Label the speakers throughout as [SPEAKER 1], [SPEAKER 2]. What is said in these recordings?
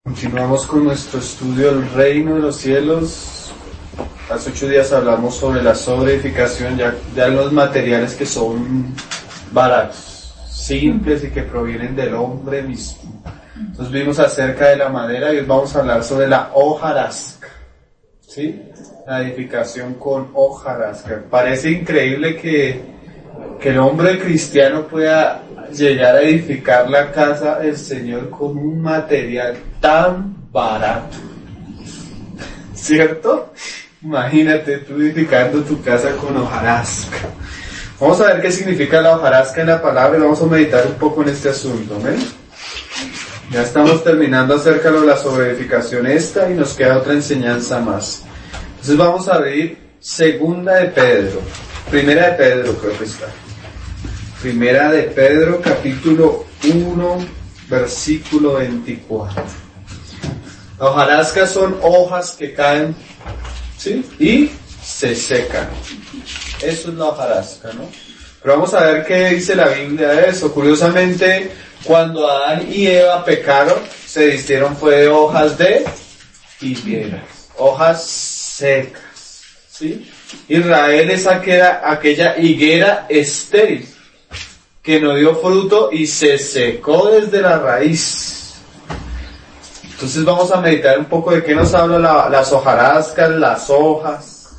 [SPEAKER 1] Continuamos con nuestro estudio del reino de los cielos. Hace 8 días hablamos sobre la sobreedificación, ya los materiales que son baratos, simples y que provienen del hombre mismo. Entonces vimos acerca de la madera y hoy vamos a hablar sobre la hojarasca, ¿sí? La edificación con hojarasca. Parece increíble que el hombre cristiano pueda llegar a edificar la casa del Señor con un material tan barato, ¿cierto? Imagínate tú edificando tu casa con hojarasca. Vamos a ver qué significa la hojarasca en la palabra y vamos a meditar un poco en este asunto, ¿ven? Ya estamos terminando acerca de la sobreedificación esta y nos queda otra enseñanza más. Entonces vamos a abrir Segunda de Pedro, Primera de Pedro creo que está. Primera de Pedro, capítulo 1, versículo 24. La hojarasca son hojas que caen, ¿sí? Y se secan. Eso es la hojarasca, ¿no? Pero vamos a ver qué dice la Biblia de eso. Curiosamente, cuando Adán y Eva pecaron, se vistieron fue de hojas de higueras, hojas secas, ¿sí? Israel es aquella higuera estéril, que no dio fruto y se secó desde la raíz. Entonces vamos a meditar un poco de qué nos habla las hojarascas, las hojas.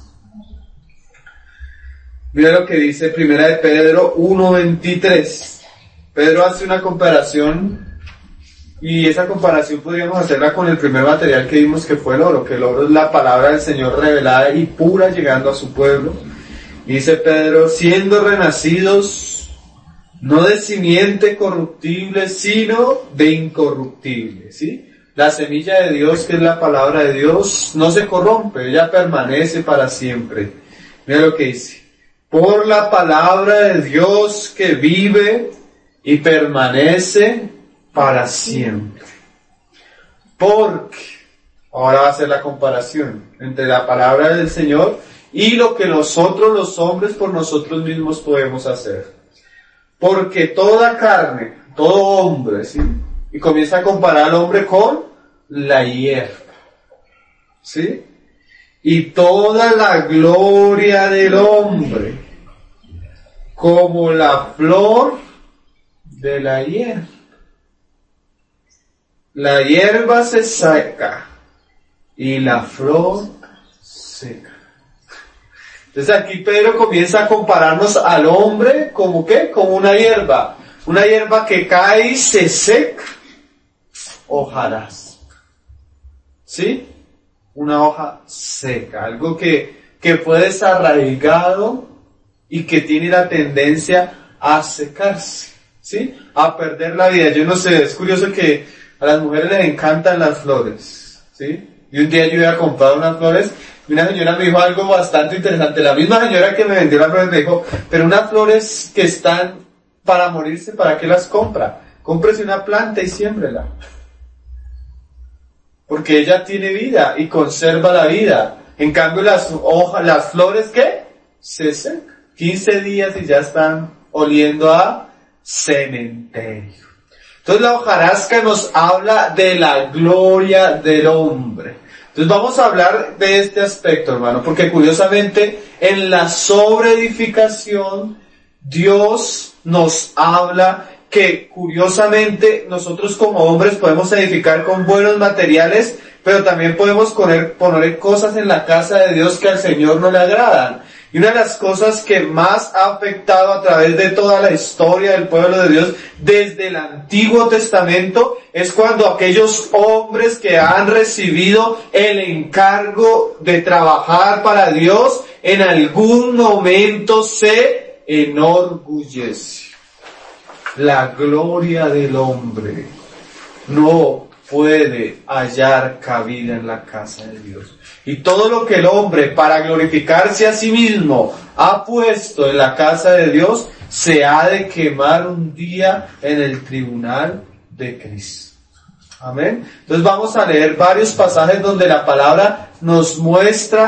[SPEAKER 1] Mira lo que dice Primera de Pedro 1:23. Pedro hace una comparación y esa comparación podríamos hacerla con el primer material que vimos, que fue el oro, que el oro es la palabra del Señor revelada y pura llegando a su pueblo. Y dice Pedro, siendo renacidos no de simiente corruptible, sino de incorruptible, ¿sí? La semilla de Dios, que es la palabra de Dios, no se corrompe, ella permanece para siempre. Mira lo que dice. Por la palabra de Dios que vive y permanece para siempre. Porque, ahora va a ser la comparación entre la palabra del Señor y lo que nosotros los hombres por nosotros mismos podemos hacer. Porque toda carne, todo hombre, ¿sí? Y comienza a comparar al hombre con la hierba, ¿sí? Y toda la gloria del hombre, como la flor de la hierba. La hierba se seca y la flor seca. Entonces aquí Pedro comienza a compararnos al hombre como ¿qué? Como una hierba que cae y se seca. Hojarasca, ¿sí? Una hoja seca, algo que fue desarraigado y que tiene la tendencia a secarse, ¿sí? A perder la vida. Yo no sé, es curioso que a las mujeres les encantan las flores, ¿sí? Y un día yo iba a comprar unas flores y una señora me dijo algo bastante interesante. La misma señora que me vendió las flores me dijo, pero unas flores que están para morirse, ¿para qué las compra? Cómprese una planta y siémbrela. Porque ella tiene vida y conserva la vida. En cambio las hojas, las flores, ¿qué? Se secan. 15 días y ya están oliendo a cementerio. Entonces la hojarasca nos habla de la gloria del hombre. Entonces vamos a hablar de este aspecto, hermano, porque curiosamente en la sobreedificación Dios nos habla que curiosamente nosotros como hombres podemos edificar con buenos materiales, pero también podemos poner cosas en la casa de Dios que al Señor no le agradan. Y una de las cosas que más ha afectado a través de toda la historia del pueblo de Dios desde el Antiguo Testamento es cuando aquellos hombres que han recibido el encargo de trabajar para Dios en algún momento se enorgullecen. La gloria del hombre no puede hallar cabida en la casa de Dios. Y todo lo que el hombre, para glorificarse a sí mismo, ha puesto en la casa de Dios, se ha de quemar un día en el tribunal de Cristo. Amén. Entonces vamos a leer varios pasajes donde la palabra nos muestra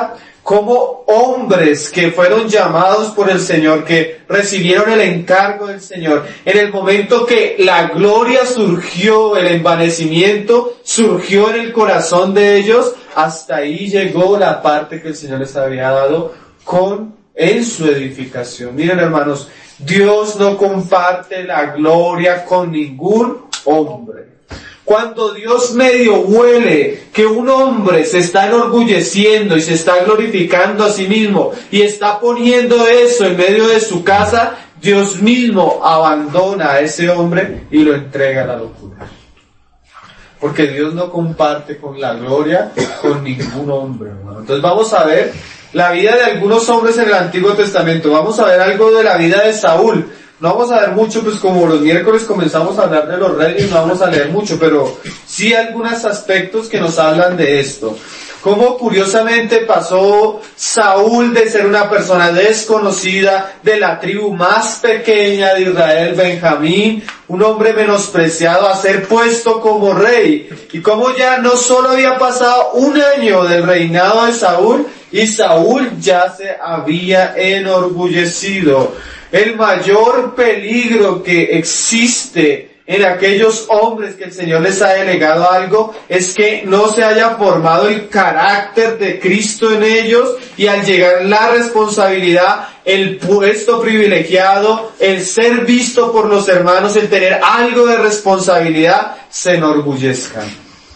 [SPEAKER 1] como hombres que fueron llamados por el Señor, que recibieron el encargo del Señor, en el momento que la gloria surgió, el envanecimiento surgió en el corazón de ellos, hasta ahí llegó la parte que el Señor les había dado en su edificación. Miren, hermanos, Dios no comparte la gloria con ningún hombre. Cuando Dios medio huele que un hombre se está enorgulleciendo y se está glorificando a sí mismo y está poniendo eso en medio de su casa, Dios mismo abandona a ese hombre y lo entrega a la locura. Porque Dios no comparte con la gloria con ningún hombre, hermano. Entonces vamos a ver la vida de algunos hombres en el Antiguo Testamento. Vamos a ver algo de la vida de Saúl. No vamos a ver mucho, pues como los miércoles comenzamos a hablar de los reyes, no vamos a leer mucho, pero sí algunos aspectos que nos hablan de esto. Cómo curiosamente pasó Saúl de ser una persona desconocida, de la tribu más pequeña de Israel, Benjamín, un hombre menospreciado, a ser puesto como rey. Y cómo ya no solo había pasado un año del reinado de Saúl, y Saúl ya se había enorgullecido. El mayor peligro que existe en aquellos hombres que el Señor les ha delegado algo es que no se haya formado el carácter de Cristo en ellos, y al llegar la responsabilidad, el puesto privilegiado, el ser visto por los hermanos, el tener algo de responsabilidad, se enorgullezcan.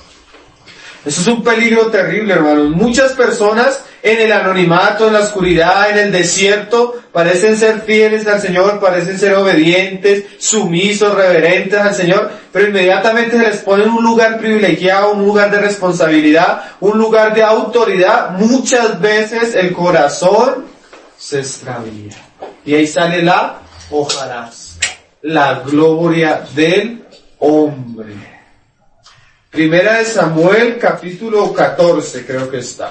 [SPEAKER 1] Eso es un peligro terrible, hermanos. Muchas personas en el anonimato, en la oscuridad, en el desierto, parecen ser fieles al Señor, parecen ser obedientes, sumisos, reverentes al Señor, pero inmediatamente se les pone en un lugar privilegiado, un lugar de responsabilidad, un lugar de autoridad. Muchas veces el corazón se extravía. Y ahí sale la hojarasca, la gloria del hombre. Primera de Samuel, capítulo 14, creo que está.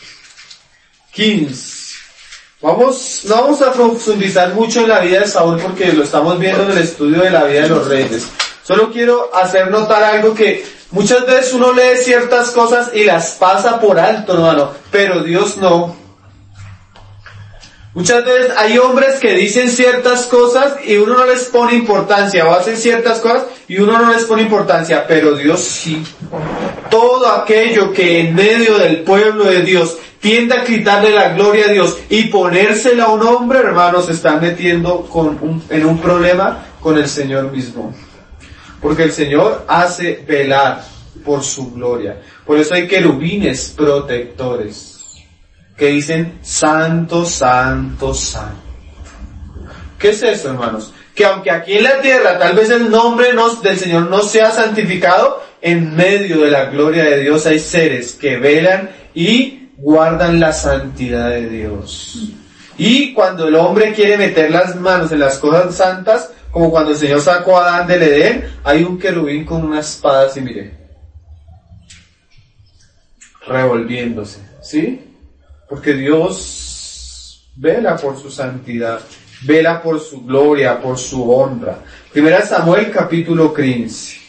[SPEAKER 1] 15. No vamos a profundizar mucho en la vida de Saúl porque lo estamos viendo en el estudio de la vida de los reyes. Solo quiero hacer notar algo que muchas veces uno lee ciertas cosas y las pasa por alto, hermano, pero Dios no. Muchas veces hay hombres que dicen ciertas cosas y uno no les pone importancia, o hacen ciertas cosas y uno no les pone importancia, pero Dios sí. Todo aquello que en medio del pueblo de Dios tiende a quitarle la gloria a Dios y ponérsela a un hombre, hermanos, se están metiendo en un problema con el Señor mismo. Porque el Señor hace velar por su gloria. Por eso hay querubines protectores que dicen santo, santo, santo. ¿Qué es eso, hermanos? Que aunque aquí en la tierra tal vez el nombre del Señor no sea santificado, en medio de la gloria de Dios hay seres que velan y guardan la santidad de Dios. Y cuando el hombre quiere meter las manos en las cosas santas, como cuando el Señor sacó a Adán del Edén, hay un querubín con una espada así, mire, revolviéndose, ¿sí? Porque Dios vela por su santidad, vela por su gloria, por su honra. Primera Samuel capítulo 15,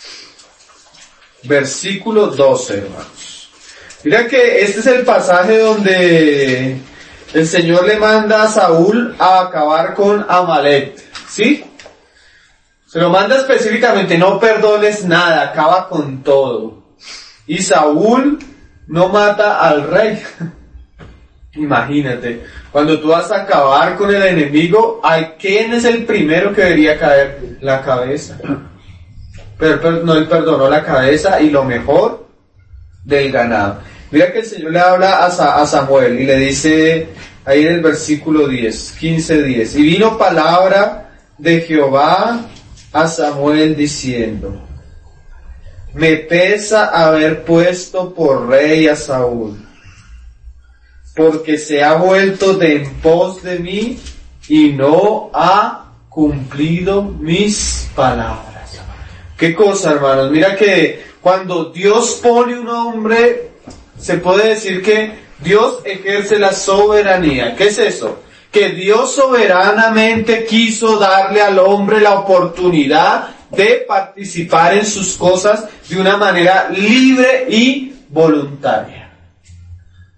[SPEAKER 1] versículo 12, hermanos. Mira que este es el pasaje donde el Señor le manda a Saúl a acabar con Amalek, ¿sí? Se lo manda específicamente, no perdones nada, acaba con todo. Y Saúl no mata al rey. Imagínate, cuando tú vas a acabar con el enemigo, ¿quién es el primero que debería caer? La cabeza. Pero no, él perdonó la cabeza y lo mejor del ganado. Mira que el Señor le habla a Samuel y le dice, ahí en el versículo 10, 15:10, y vino palabra de Jehová a Samuel diciendo, me pesa haber puesto por rey a Saúl, porque se ha vuelto de en pos de mí y no ha cumplido mis palabras. ¿Qué cosa, hermanos? Mira que cuando Dios pone un hombre, se puede decir que Dios ejerce la soberanía. ¿Qué es eso? Que Dios soberanamente quiso darle al hombre la oportunidad de participar en sus cosas de una manera libre y voluntaria.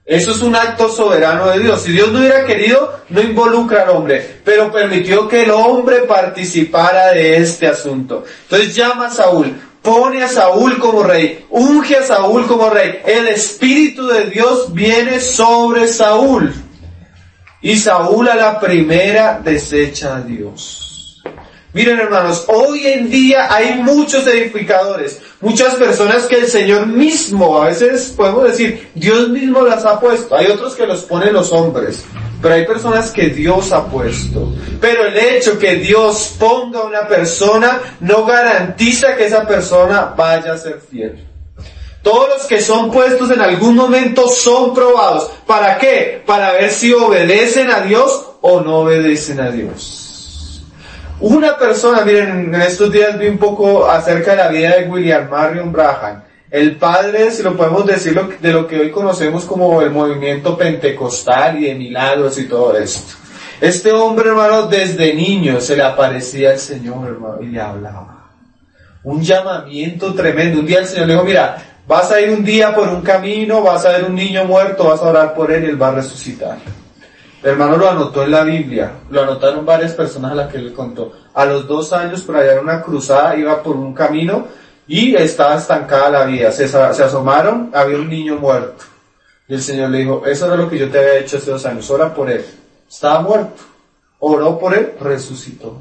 [SPEAKER 1] Eso es un acto soberano de Dios. Si Dios no hubiera querido, no involucra al hombre, pero permitió que el hombre participara de este asunto. Entonces llama a Saúl, pone a Saúl como rey, unge a Saúl como rey. El Espíritu de Dios viene sobre Saúl. Y Saúl a la primera desecha a Dios. Miren, hermanos, hoy en día hay muchos edificadores, muchas personas que el Señor mismo, a veces podemos decir, Dios mismo las ha puesto. Hay otros que los ponen los hombres, pero hay personas que Dios ha puesto. Pero el hecho que Dios ponga a una persona no garantiza que esa persona vaya a ser fiel. Todos los que son puestos en algún momento son probados. ¿Para qué? Para ver si obedecen a Dios o no obedecen a Dios. Una persona, miren, en estos días vi un poco acerca de la vida de William Marion Branham, el padre, si lo podemos decir, de lo que hoy conocemos como el movimiento pentecostal y de milagros y todo esto. Este hombre, hermano, desde niño se le aparecía al Señor, hermano, y le hablaba. Un llamamiento tremendo. Un día el Señor le dijo, mira, vas a ir un día por un camino, vas a ver un niño muerto, vas a orar por él y él va a resucitar. El hermano lo anotó en la Biblia, lo anotaron varias personas a las que él contó. A los 2 años, por allá en una cruzada, iba por un camino y estaba estancada la vida. Se asomaron, había un niño muerto. Y el Señor le dijo, eso era lo que yo te había hecho hace 2 años, ora por él. Estaba muerto. Oró por él, resucitó.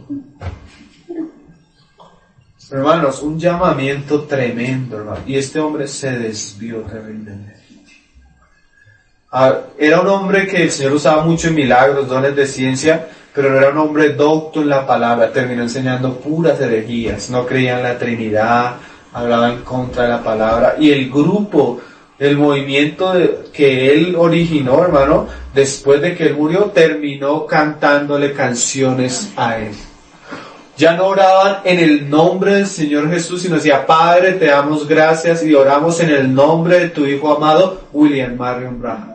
[SPEAKER 1] Hermanos, un llamamiento tremendo, hermano. Y este hombre se desvió terriblemente. Era un hombre que el Señor usaba mucho en milagros, dones de ciencia, pero no era un hombre docto en la palabra. Terminó enseñando puras herejías. No creía en la Trinidad, hablaba en contra de la palabra. Y el grupo, el movimiento que él originó, hermano, después de que él murió, terminó cantándole canciones a él. Ya no oraban en el nombre del Señor Jesús, sino decía, Padre, te damos gracias y oramos en el nombre de tu Hijo amado, William Marion Branham.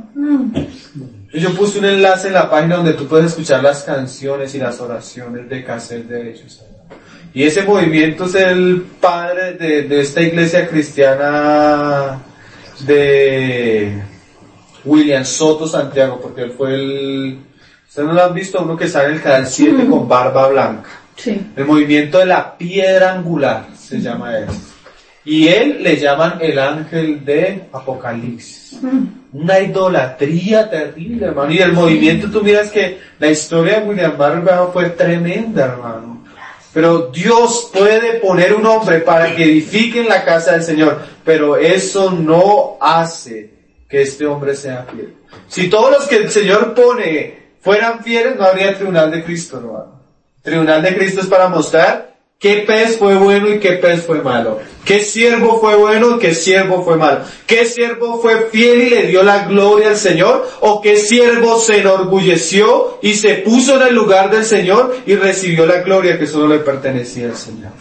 [SPEAKER 1] Yo puse un enlace en la página donde tú puedes escuchar las canciones y las oraciones de cassette de ellos. Y ese movimiento es el padre de esta iglesia cristiana de William Soto Santiago, porque él fue ¿ustedes no lo han visto? Uno que sale en el canal 7 con barba blanca. Sí. El movimiento de la piedra angular se llama eso. Y él le llaman el ángel de Apocalipsis. Una idolatría terrible, hermano. Y el movimiento, tú miras que la historia de William Marion fue tremenda, hermano. Pero Dios puede poner un hombre para que edifique en la casa del Señor, pero eso no hace que este hombre sea fiel. Si todos los que el Señor pone fueran fieles, no habría tribunal de Cristo, hermano. Tribunal de Cristo es para mostrar qué pez fue bueno y qué pez fue malo. Qué siervo fue bueno y qué siervo fue malo. Qué siervo fue fiel y le dio la gloria al Señor, o qué siervo se enorgulleció y se puso en el lugar del Señor y recibió la gloria que solo le pertenecía al Señor.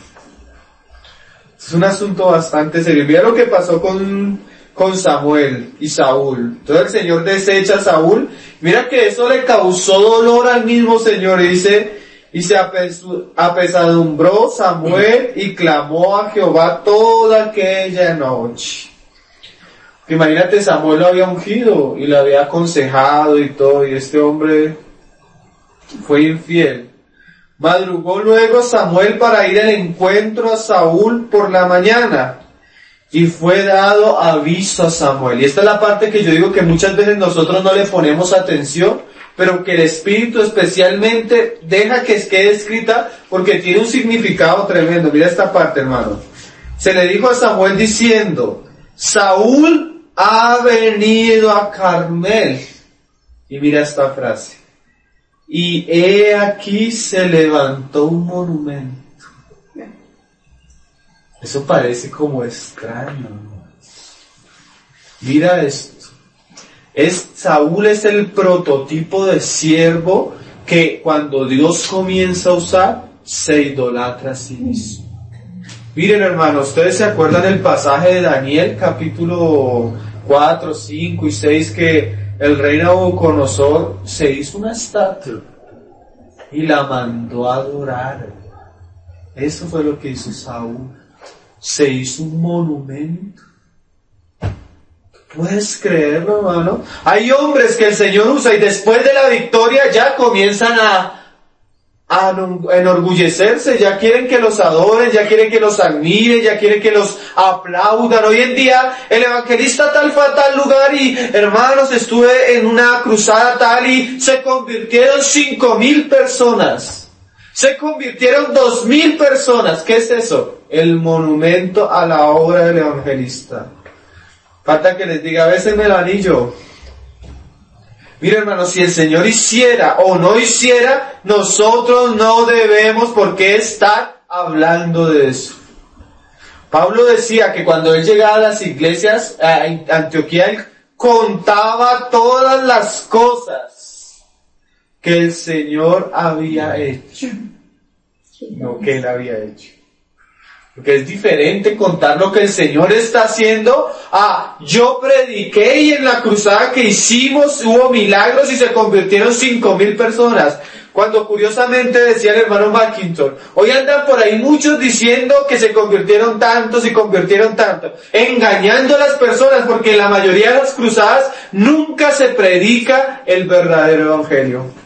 [SPEAKER 1] Es un asunto bastante serio. Mira lo que pasó con Samuel y Saúl. Entonces el Señor desecha a Saúl. Mira que eso le causó dolor al mismo Señor, y dice, y se apesadumbró Samuel y clamó a Jehová toda aquella noche. Imagínate, Samuel lo había ungido y lo había aconsejado y todo, y este hombre fue infiel. Madrugó luego Samuel para ir al encuentro a Saúl por la mañana, y fue dado aviso a Samuel. Y esta es la parte que yo digo que muchas veces nosotros no le ponemos atención, pero que el Espíritu especialmente deja que quede escrita porque tiene un significado tremendo. Mira esta parte, hermano. Se le dijo a Samuel diciendo, Saúl ha venido a Carmel. Y mira esta frase. Y he aquí se levantó un monumento. Eso parece como extraño, ¿no? Mira esto. Saúl es el prototipo de siervo que cuando Dios comienza a usar, se idolatra a sí mismo. Miren, hermanos, ¿ustedes se acuerdan del pasaje de Daniel, capítulo 4, 5 y 6, que el rey Nabucodonosor se hizo una estatua y la mandó a adorar? Eso fue lo que hizo Saúl. Se hizo un monumento. ¿Puedes creerlo, hermano? Hay hombres que el Señor usa y después de la victoria ya comienzan a enorgullecerse, ya quieren que los adoren, ya quieren que los admiren, ya quieren que los aplaudan. Hoy en día el evangelista tal fue a tal lugar y hermanos, estuve en una cruzada tal y se convirtieron 5,000 personas. Se convirtieron 2,000 personas. ¿Qué es eso? El monumento a la obra del evangelista. Falta que les diga, béseme el anillo. Mira, hermanos, si el Señor hiciera o no hiciera, nosotros no debemos por qué estar hablando de eso. Pablo decía que cuando él llegaba a las iglesias, a Antioquía, él contaba todas las cosas que el Señor había hecho. No que él había hecho. Porque es diferente contar lo que el Señor está haciendo yo prediqué y en la cruzada que hicimos hubo milagros y se convirtieron 5,000 personas. Cuando curiosamente decía el hermano Mackinton, hoy andan por ahí muchos diciendo que se convirtieron tantos y convirtieron tanto, engañando a las personas porque en la mayoría de las cruzadas nunca se predica el verdadero evangelio.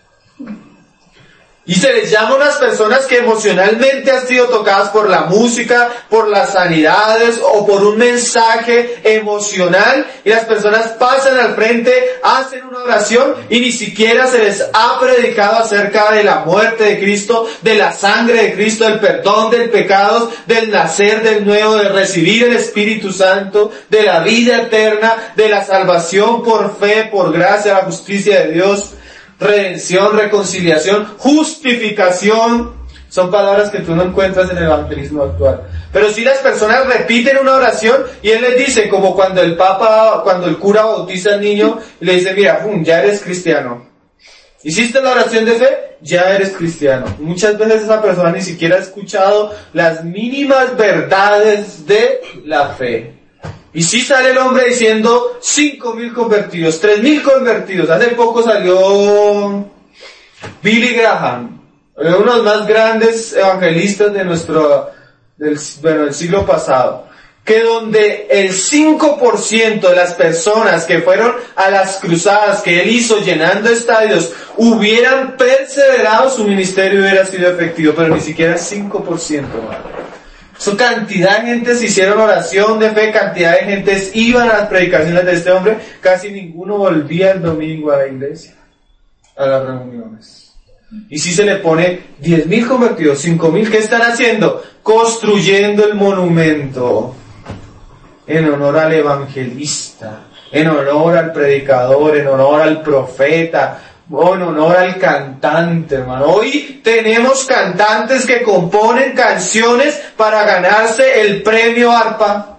[SPEAKER 1] Y se les llama unas personas que emocionalmente han sido tocadas por la música, por las sanidades o por un mensaje emocional y las personas pasan al frente, hacen una oración y ni siquiera se les ha predicado acerca de la muerte de Cristo, de la sangre de Cristo, del perdón del pecado, del nacer del nuevo, de recibir el Espíritu Santo, de la vida eterna, de la salvación por fe, por gracia, la justicia de Dios. Redención, reconciliación, justificación, son palabras que tú no encuentras en el evangelismo actual. Pero si las personas repiten una oración y él les dice, como cuando el cura bautiza al niño y le dice, mira, ya eres cristiano. ¿Hiciste la oración de fe? Ya eres cristiano. Muchas veces esa persona ni siquiera ha escuchado las mínimas verdades de la fe. Y sí sale el hombre diciendo 5,000 convertidos, 3,000 convertidos. Hace poco salió Billy Graham, uno de los más grandes evangelistas de del siglo pasado, que donde el 5% de las personas que fueron a las cruzadas que él hizo llenando estadios hubieran perseverado, su ministerio hubiera sido efectivo, pero ni siquiera el 5%. Su cantidad de gentes hicieron oración de fe, cantidad de gentes iban a las predicaciones de este hombre, casi ninguno volvía el domingo a la iglesia, a las reuniones. Y si se le pone 10,000 convertidos, 5,000, ¿qué están haciendo? Construyendo el monumento en honor al evangelista, en honor al predicador, en honor al profeta, en honor al cantante, hermano. Hoy tenemos cantantes que componen canciones para ganarse el premio ARPA,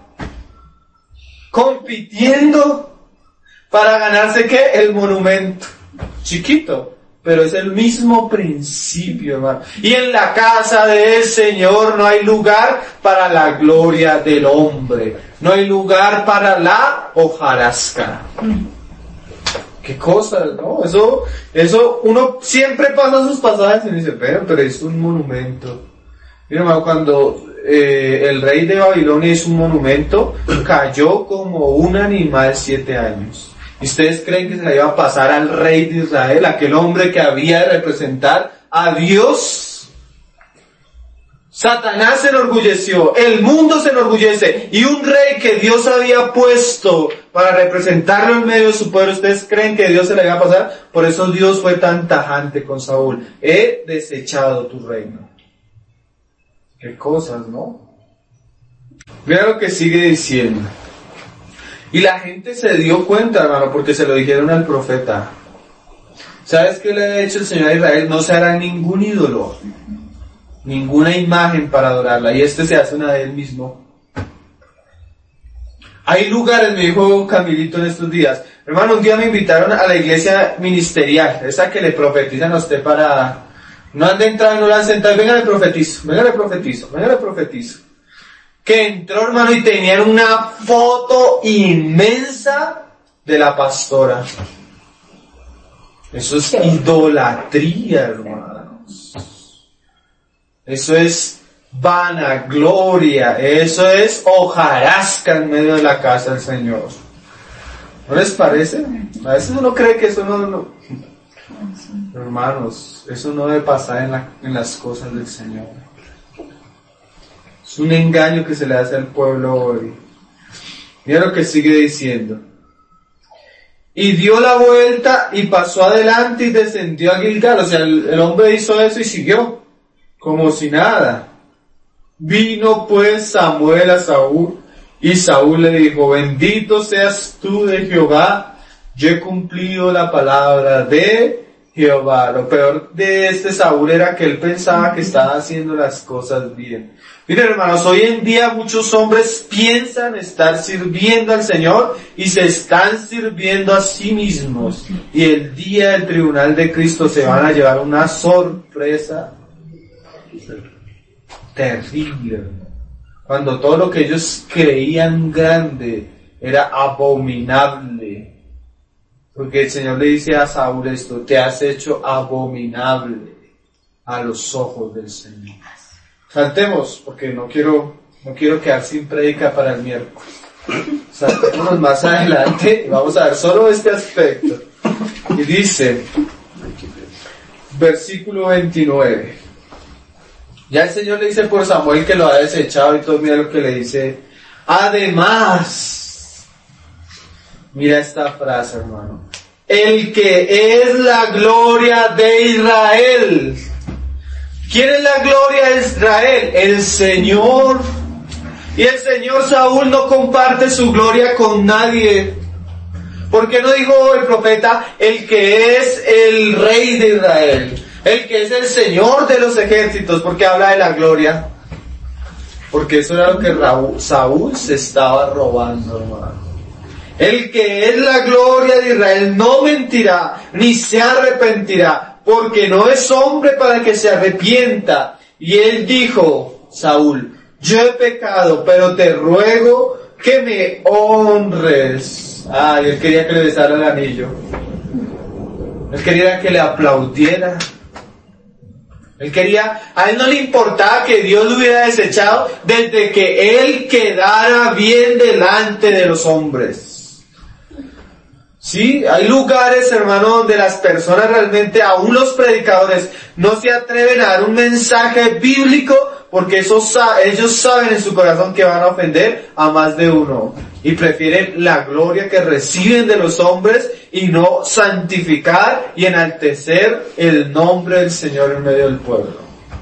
[SPEAKER 1] compitiendo para ganarse ¿qué? El monumento. Chiquito, pero es el mismo principio, hermano. Y en la casa del Señor no hay lugar para la gloria del hombre, no hay lugar para la hojarasca. Qué cosas, ¿no? Eso uno siempre pasa sus pasajes y dice, pero es un monumento. Mira, hermano, cuando el rey de Babilonia hizo un monumento, cayó como un animal 7 años. ¿Y ustedes creen que se le iba a pasar al rey de Israel, aquel hombre que había de representar a Dios? Satanás se enorgulleció, el mundo se enorgullece, y un rey que Dios había puesto para representarlo en medio de su pueblo, ¿ustedes creen que Dios se le iba a pasar? Por eso Dios fue tan tajante con Saúl. He desechado tu reino. Qué cosas, ¿no? Mira lo que sigue diciendo. Y la gente se dio cuenta, hermano, porque se lo dijeron al profeta. ¿Sabes qué le ha hecho el Señor a Israel? No se hará ningún ídolo, ninguna imagen para adorarla, y se hace una de él mismo. Hay lugares, me dijo Camilito en estos días, hermano, un día me invitaron a la iglesia ministerial, esa que le profetizan a usted para, no han de entrar, no la han sentado, venga le profetizo, que entró, hermano, y tenían una foto inmensa de la pastora. Eso es idolatría, hermanos. Eso es vanagloria, eso es hojarasca en medio de la casa del Señor. ¿No les parece? A veces uno cree que eso no... Hermanos, eso no debe pasar en las cosas del Señor. Es un engaño que se le hace al pueblo hoy. Mira lo que sigue diciendo. Y dio la vuelta y pasó adelante y descendió a Gilgal. O sea, el hombre hizo eso y siguió, como si nada. Vino pues Samuel a Saúl, y Saúl le dijo, bendito seas tú de Jehová, yo he cumplido la palabra de Jehová. Lo peor de Saúl era que él pensaba que estaba haciendo las cosas bien. Miren, hermanos, hoy en día muchos hombres piensan estar sirviendo al Señor y se están sirviendo a sí mismos. Y el día del tribunal de Cristo se van a llevar una sorpresa terrible. Cuando todo lo que ellos creían grande era abominable. Porque el Señor le dice a Saúl esto, te has hecho abominable a los ojos del Señor. Saltemos, porque no quiero quedar sin prédica para el miércoles. Saltémonos más adelante y vamos a ver solo este aspecto. Y dice, versículo 29. Ya el Señor le dice por Samuel que lo ha desechado y todo, mira lo que le dice. Además, mira esta frase, hermano. El que es la gloria de Israel. ¿Quién es la gloria de Israel? El Señor. Y el Señor Saúl no comparte su gloria con nadie. ¿Por qué no dijo el profeta el que es el rey de Israel? El que es el Señor de los ejércitos. ¿Por qué habla de la gloria? Porque eso era lo que Saúl se estaba robando, hermano. El que es la gloria de Israel no mentirá, ni se arrepentirá, porque no es hombre para que se arrepienta. Y él dijo, Saúl, yo he pecado, pero te ruego que me honres. Él quería que le besara el anillo. Él quería que le aplaudiera. A él no le importaba que Dios lo hubiera desechado desde que él quedara bien delante de los hombres. Sí, hay lugares, hermano, donde las personas realmente, aún los predicadores, no se atreven a dar un mensaje bíblico porque ellos saben en su corazón que van a ofender a más de uno. Y prefieren la gloria que reciben de los hombres y no santificar y enaltecer el nombre del Señor en medio del pueblo.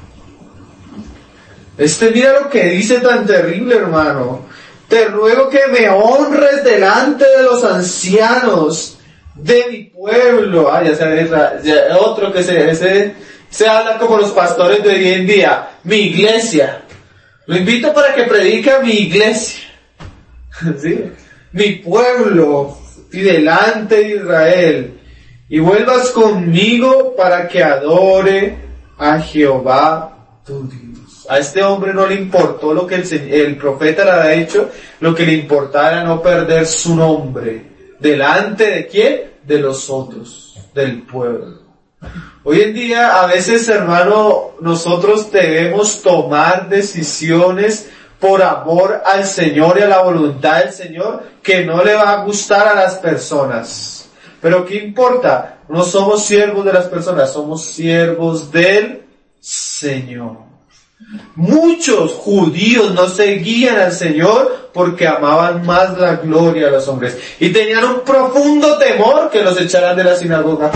[SPEAKER 1] Mira lo que dice tan terrible, hermano. Te ruego que me honres delante de los ancianos de mi pueblo. Otro que se habla como los pastores de hoy en día. Mi iglesia. Lo invito para que predique a mi iglesia. ¿Sí? Mi pueblo y delante de Israel. Y vuelvas conmigo para que adore a Jehová tu Dios. A este hombre no le importó lo que el profeta le había hecho, lo que le importaba era no perder su nombre. ¿Delante de quién? De los otros, del pueblo. Hoy en día, a veces, hermano, nosotros debemos tomar decisiones por amor al Señor y a la voluntad del Señor, que no le va a gustar a las personas. Pero ¿qué importa? No somos siervos de las personas, somos siervos del Señor. Muchos judíos no seguían al Señor porque amaban más la gloria de los hombres y tenían un profundo temor que los echaran de la sinagoga.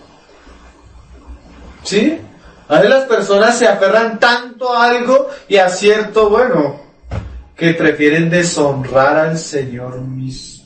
[SPEAKER 1] ¿Sí? A veces las personas se aferran tanto a algo y a cierto, que prefieren deshonrar al Señor mismo.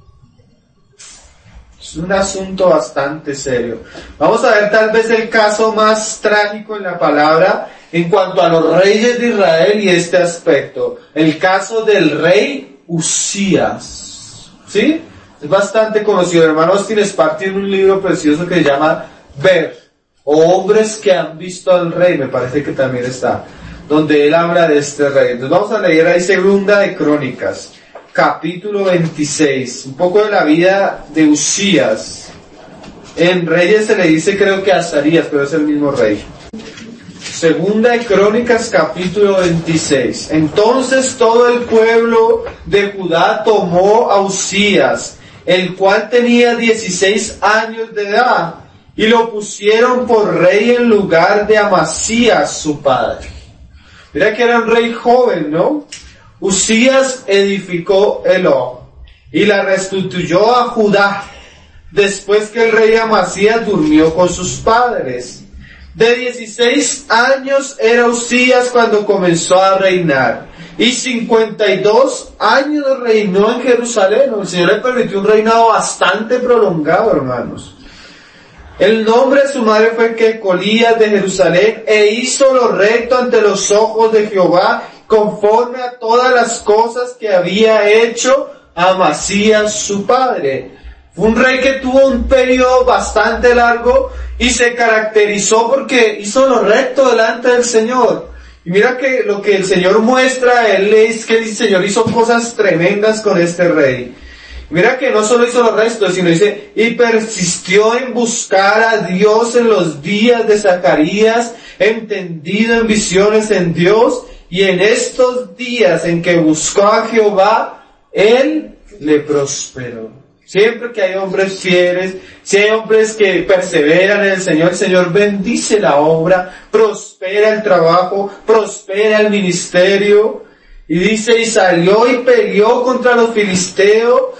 [SPEAKER 1] Es un asunto bastante serio. Vamos a ver tal vez el caso más trágico en la palabra en cuanto a los reyes de Israel y este aspecto. El caso del rey Usías. ¿Sí? Es bastante conocido. Hermano Austin Sparks tiene un libro precioso que se llama Ver, o Hombres que han visto al rey, me parece que también está, donde él habla de este rey. Entonces vamos a leer ahí Segunda de Crónicas, capítulo 26, un poco de la vida de Usías. En Reyes se le dice creo que Azarías, pero es el mismo rey. Segunda de Crónicas, capítulo 26. Entonces todo el pueblo de Judá tomó a Usías el cual tenía 16 años de edad, y lo pusieron por rey en lugar de Amasías, su padre. Mira que era un rey joven, ¿no? Uzías edificó Eló, y la restituyó a Judá, después que el rey Amasías durmió con sus padres. De 16 años era Uzías cuando comenzó a reinar, y 52 años reinó en Jerusalén. El Señor le permitió un reinado bastante prolongado, hermanos. El nombre de su madre fue Jecolías de Jerusalén, e hizo lo recto ante los ojos de Jehová, conforme a todas las cosas que había hecho Amasías su padre. Fue un rey que tuvo un periodo bastante largo y se caracterizó porque hizo lo recto delante del Señor. Y mira que lo que el Señor muestra, es que el Señor hizo cosas tremendas con este rey. Mira que no solo hizo lo recto, sino dice, y persistió en buscar a Dios en los días de Zacarías, entendido en visiones en Dios, y en estos días en que buscó a Jehová, Él le prosperó. Siempre que hay hombres fieles, si hay hombres que perseveran en el Señor bendice la obra, prospera el trabajo, prospera el ministerio. Y dice, y salió y peleó contra los filisteos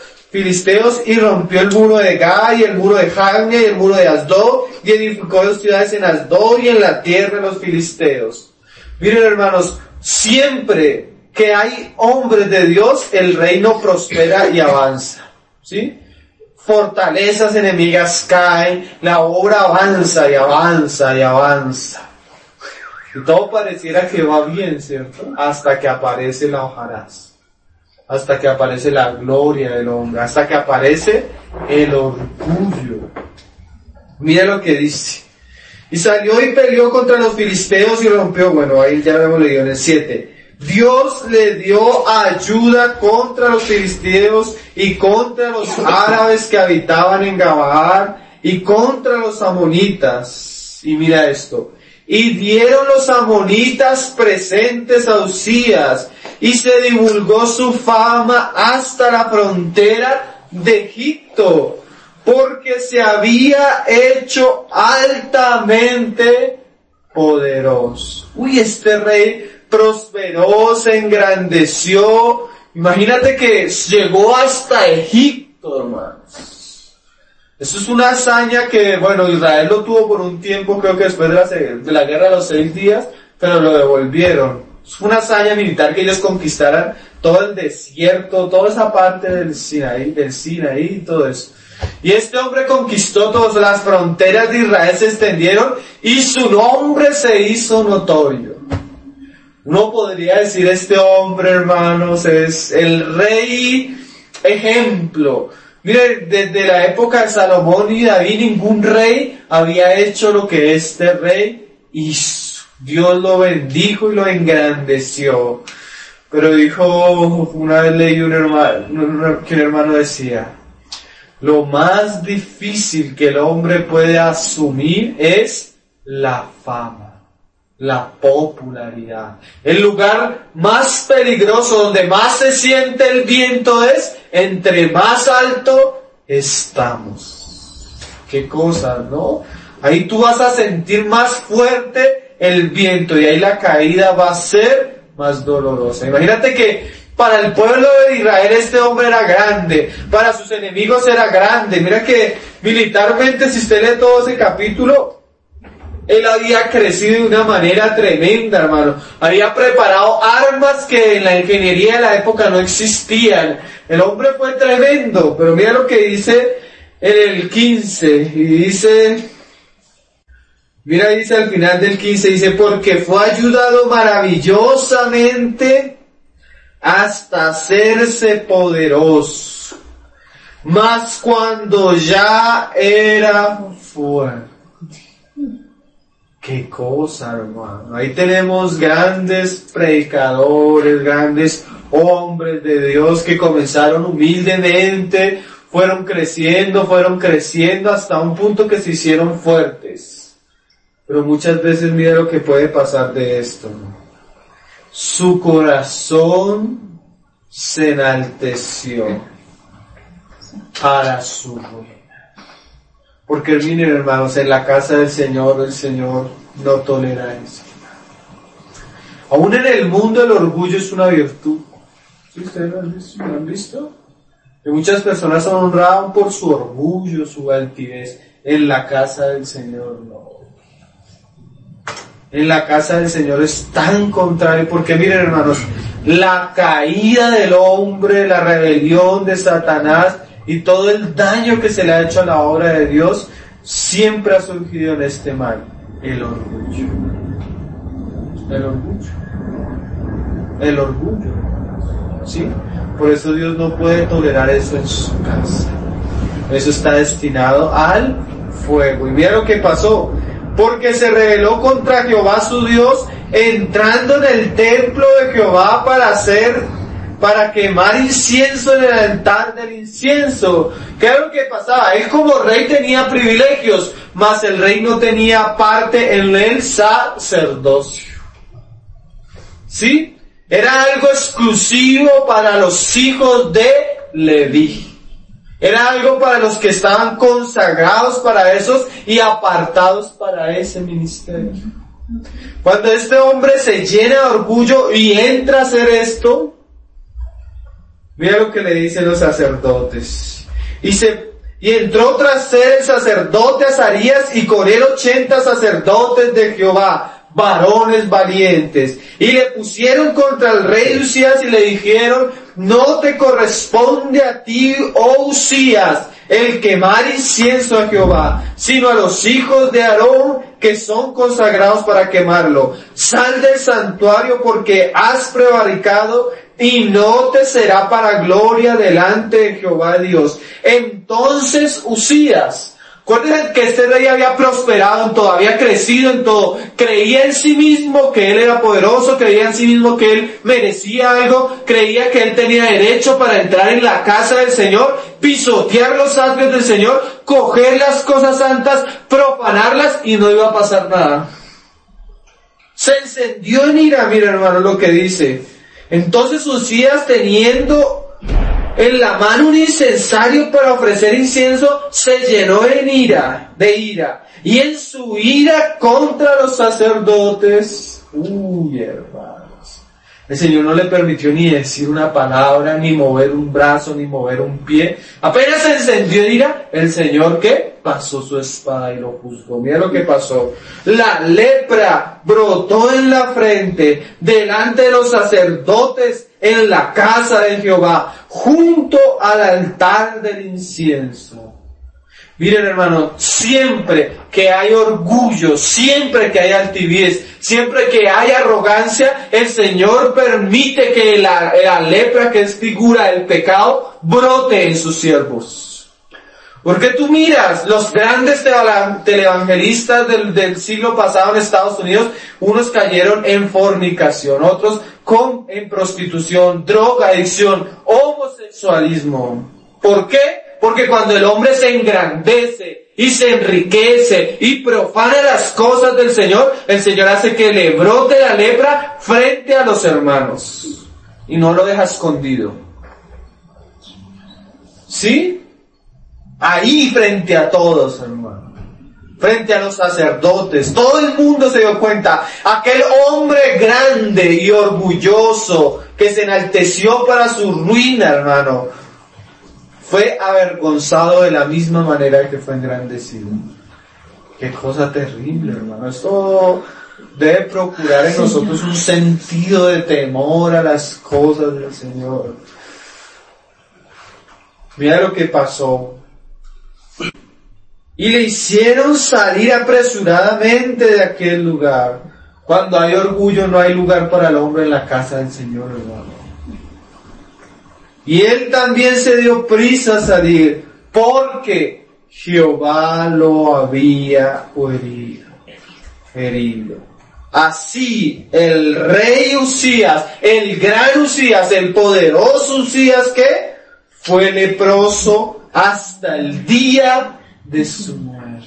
[SPEAKER 1] y rompió el muro de Gai, y el muro de Jabne, y el muro de Asdod, y edificó 2 ciudades en Asdod y en la tierra de los filisteos. Miren, hermanos, siempre que hay hombres de Dios, el reino prospera y avanza. ¿Sí? Fortalezas enemigas caen, la obra avanza y avanza y avanza. Y todo pareciera que va bien, ¿cierto? Hasta que aparece la hojarasca, hasta que aparece la gloria del hombre, hasta que aparece el orgullo. Mira lo que dice. Y salió y peleó contra los filisteos y rompió, bueno, ahí ya lo hemos leído en el 7. Dios le dio ayuda contra los filisteos y contra los árabes que habitaban en Gabaa y contra los amonitas. Y mira esto. Y dieron los amonitas presentes a Uzías, y se divulgó su fama hasta la frontera de Egipto, porque se había hecho altamente poderoso. Uy, este rey prosperó, se engrandeció. Imagínate que llegó hasta Egipto, hermanos. Eso es una hazaña que, bueno, Israel lo tuvo por un tiempo, creo que después de la guerra de los 6 días, pero lo devolvieron. Es una hazaña militar que ellos conquistaran todo el desierto, toda esa parte del Sinaí y todo eso. Y este hombre conquistó todas las fronteras de Israel, se extendieron y su nombre se hizo notorio. Uno podría decir, este hombre, hermanos, es el rey ejemplo. Mire, desde la época de Salomón y David, ningún rey había hecho lo que este rey hizo. Dios lo bendijo y lo engrandeció. Pero dijo, una vez leí que un hermano decía, lo más difícil que el hombre puede asumir es la fama, la popularidad. El lugar más peligroso, donde más se siente el viento, es entre más alto estamos. Qué cosas, ¿no? Ahí tú vas a sentir más fuerte el viento y ahí la caída va a ser más dolorosa. Imagínate que para el pueblo de Israel este hombre era grande, para sus enemigos era grande. Mira que militarmente, si usted lee todo ese capítulo, él había crecido de una manera tremenda, hermano. Había preparado armas que en la ingeniería de la época no existían. El hombre fue tremendo, pero mira lo que dice en el 15, y dice, mira, dice al final del 15, dice, porque fue ayudado maravillosamente hasta hacerse poderoso, mas cuando ya era fuerte. Qué cosa, hermano. Ahí tenemos grandes predicadores, grandes hombres de Dios que comenzaron humildemente, fueron creciendo hasta un punto que se hicieron fuertes. Pero muchas veces mira lo que puede pasar de esto, ¿no? Su corazón se enalteció. para su ruina. Porque miren, hermanos, en la casa del Señor, el Señor no tolera eso. Aún en el mundo el orgullo es una virtud. ¿Sí ustedes lo han visto? Que muchas personas son honradas por su orgullo, su altivez. En la casa del Señor no. En la casa del Señor es tan contrario, porque miren, hermanos, la caída del hombre, la rebelión de Satanás y todo el daño que se le ha hecho a la obra de Dios siempre ha surgido en este mal: el orgullo. El orgullo. El orgullo. ¿Sí? Por eso Dios no puede tolerar eso en su casa. Eso está destinado al fuego. Y mira lo que pasó. Porque se rebeló contra Jehová su Dios, entrando en el templo de Jehová para quemar incienso en el altar del incienso. ¿Qué es lo que pasaba? Él como rey tenía privilegios, mas el rey no tenía parte en el sacerdocio. ¿Sí? Era algo exclusivo para los hijos de Leví. Era algo para los que estaban consagrados para esos y apartados para ese ministerio. Cuando este hombre se llena de orgullo y entra a hacer esto, mira lo que le dicen los sacerdotes. Y entró tras él el sacerdote Azarías y con él 80 sacerdotes de Jehová, varones valientes, y le pusieron contra el rey Usías y le dijeron: no te corresponde a ti, oh Usías, el quemar incienso a Jehová, sino a los hijos de Aarón que son consagrados para quemarlo. Sal del santuario porque has prevaricado y no te será para gloria delante de Jehová Dios. Entonces Usías, acuérdense que este rey había prosperado en todo, había crecido en todo, creía en sí mismo que él era poderoso, creía en sí mismo que él merecía algo, creía que él tenía derecho para entrar en la casa del Señor, pisotear los atrios del Señor, coger las cosas santas, profanarlas y no iba a pasar nada. Se encendió en ira, mira hermano lo que dice. Entonces Usías, teniendo en la mano un incensario para ofrecer incienso, se llenó de ira, y en su ira contra los sacerdotes, hermanos, el Señor no le permitió ni decir una palabra, ni mover un brazo, ni mover un pie. Apenas se encendió en ira, el Señor, ¿qué? Pasó su espada y lo juzgó. Mira lo que pasó. La lepra brotó en la frente, delante de los sacerdotes, en la casa de Jehová, junto al altar del incienso. Miren hermano, siempre que hay orgullo, siempre que hay altivez, siempre que hay arrogancia, el Señor permite que la lepra, que es figura del pecado, brote en sus siervos. Porque tú miras, los grandes televangelistas del siglo pasado en Estados Unidos, unos cayeron en fornicación, otros en prostitución, droga, adicción, homosexualismo. ¿Por qué? Porque cuando el hombre se engrandece y se enriquece y profana las cosas del Señor, el Señor hace que le brote la lepra frente a los hermanos. Y no lo deja escondido. ¿Sí? Ahí frente a todos, hermano. Frente a los sacerdotes. Todo el mundo se dio cuenta. Aquel hombre grande y orgulloso que se enalteció para su ruina, hermano, fue avergonzado de la misma manera que fue engrandecido. Qué cosa terrible, hermano. Esto debe procurar en nosotros un sentido de temor a las cosas del Señor. Mira lo que pasó. Y le hicieron salir apresuradamente de aquel lugar. Cuando hay orgullo no hay lugar para el hombre en la casa del Señor, hermano. Y él también se dio prisa a salir, porque Jehová lo había herido. Así el rey Usías, el gran Usías, el poderoso Usías, que fue leproso hasta el día de su muerte.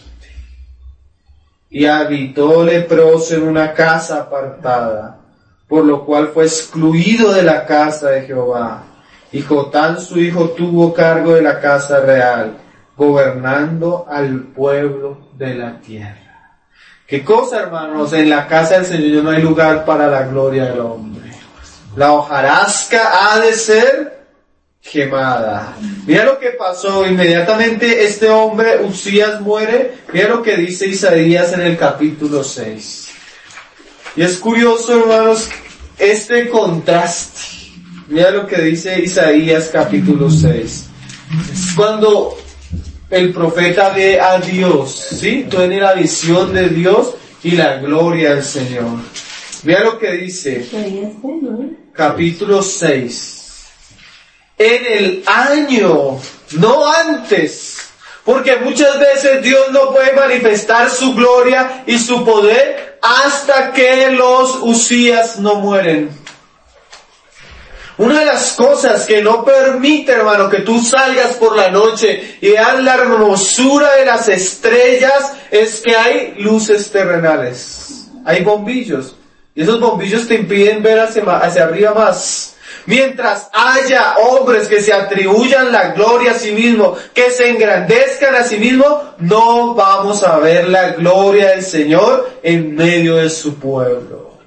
[SPEAKER 1] Y habitó leproso en una casa apartada, por lo cual fue excluido de la casa de Jehová. Y Jotam su hijo tuvo cargo de la casa real, gobernando al pueblo de la tierra. ¿Qué cosa, hermanos? En la casa del Señor no hay lugar para la gloria del hombre. La hojarasca ha de ser quemada. Mira lo que pasó. Inmediatamente este hombre, Uzías, muere. Mira lo que dice Isaías en el capítulo 6. Y es curioso, hermanos, este contraste. Mira lo que dice Isaías capítulo 6. Es cuando el profeta ve a Dios, ¿sí? Tiene la visión de Dios y la gloria del Señor. Mira lo que dice. Capítulo 6. En el año, no antes, porque muchas veces Dios no puede manifestar su gloria y su poder hasta que los Uzías no mueren. Una de las cosas que no permite, hermano, que tú salgas por la noche y veas la hermosura de las estrellas es que hay luces terrenales. Hay bombillos. Y esos bombillos te impiden ver hacia arriba más. Mientras haya hombres que se atribuyan la gloria a sí mismos, que se engrandezcan a sí mismos, no vamos a ver la gloria del Señor en medio de su pueblo.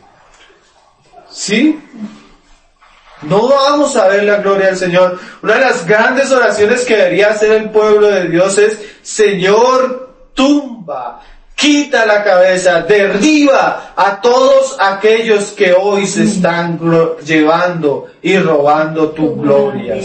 [SPEAKER 1] ¿Sí? No vamos a ver la gloria del Señor. Una de las grandes oraciones que debería hacer el pueblo de Dios es: Señor, tumba, quita la cabeza, derriba a todos aquellos que hoy se están llevando y robando tu gloria.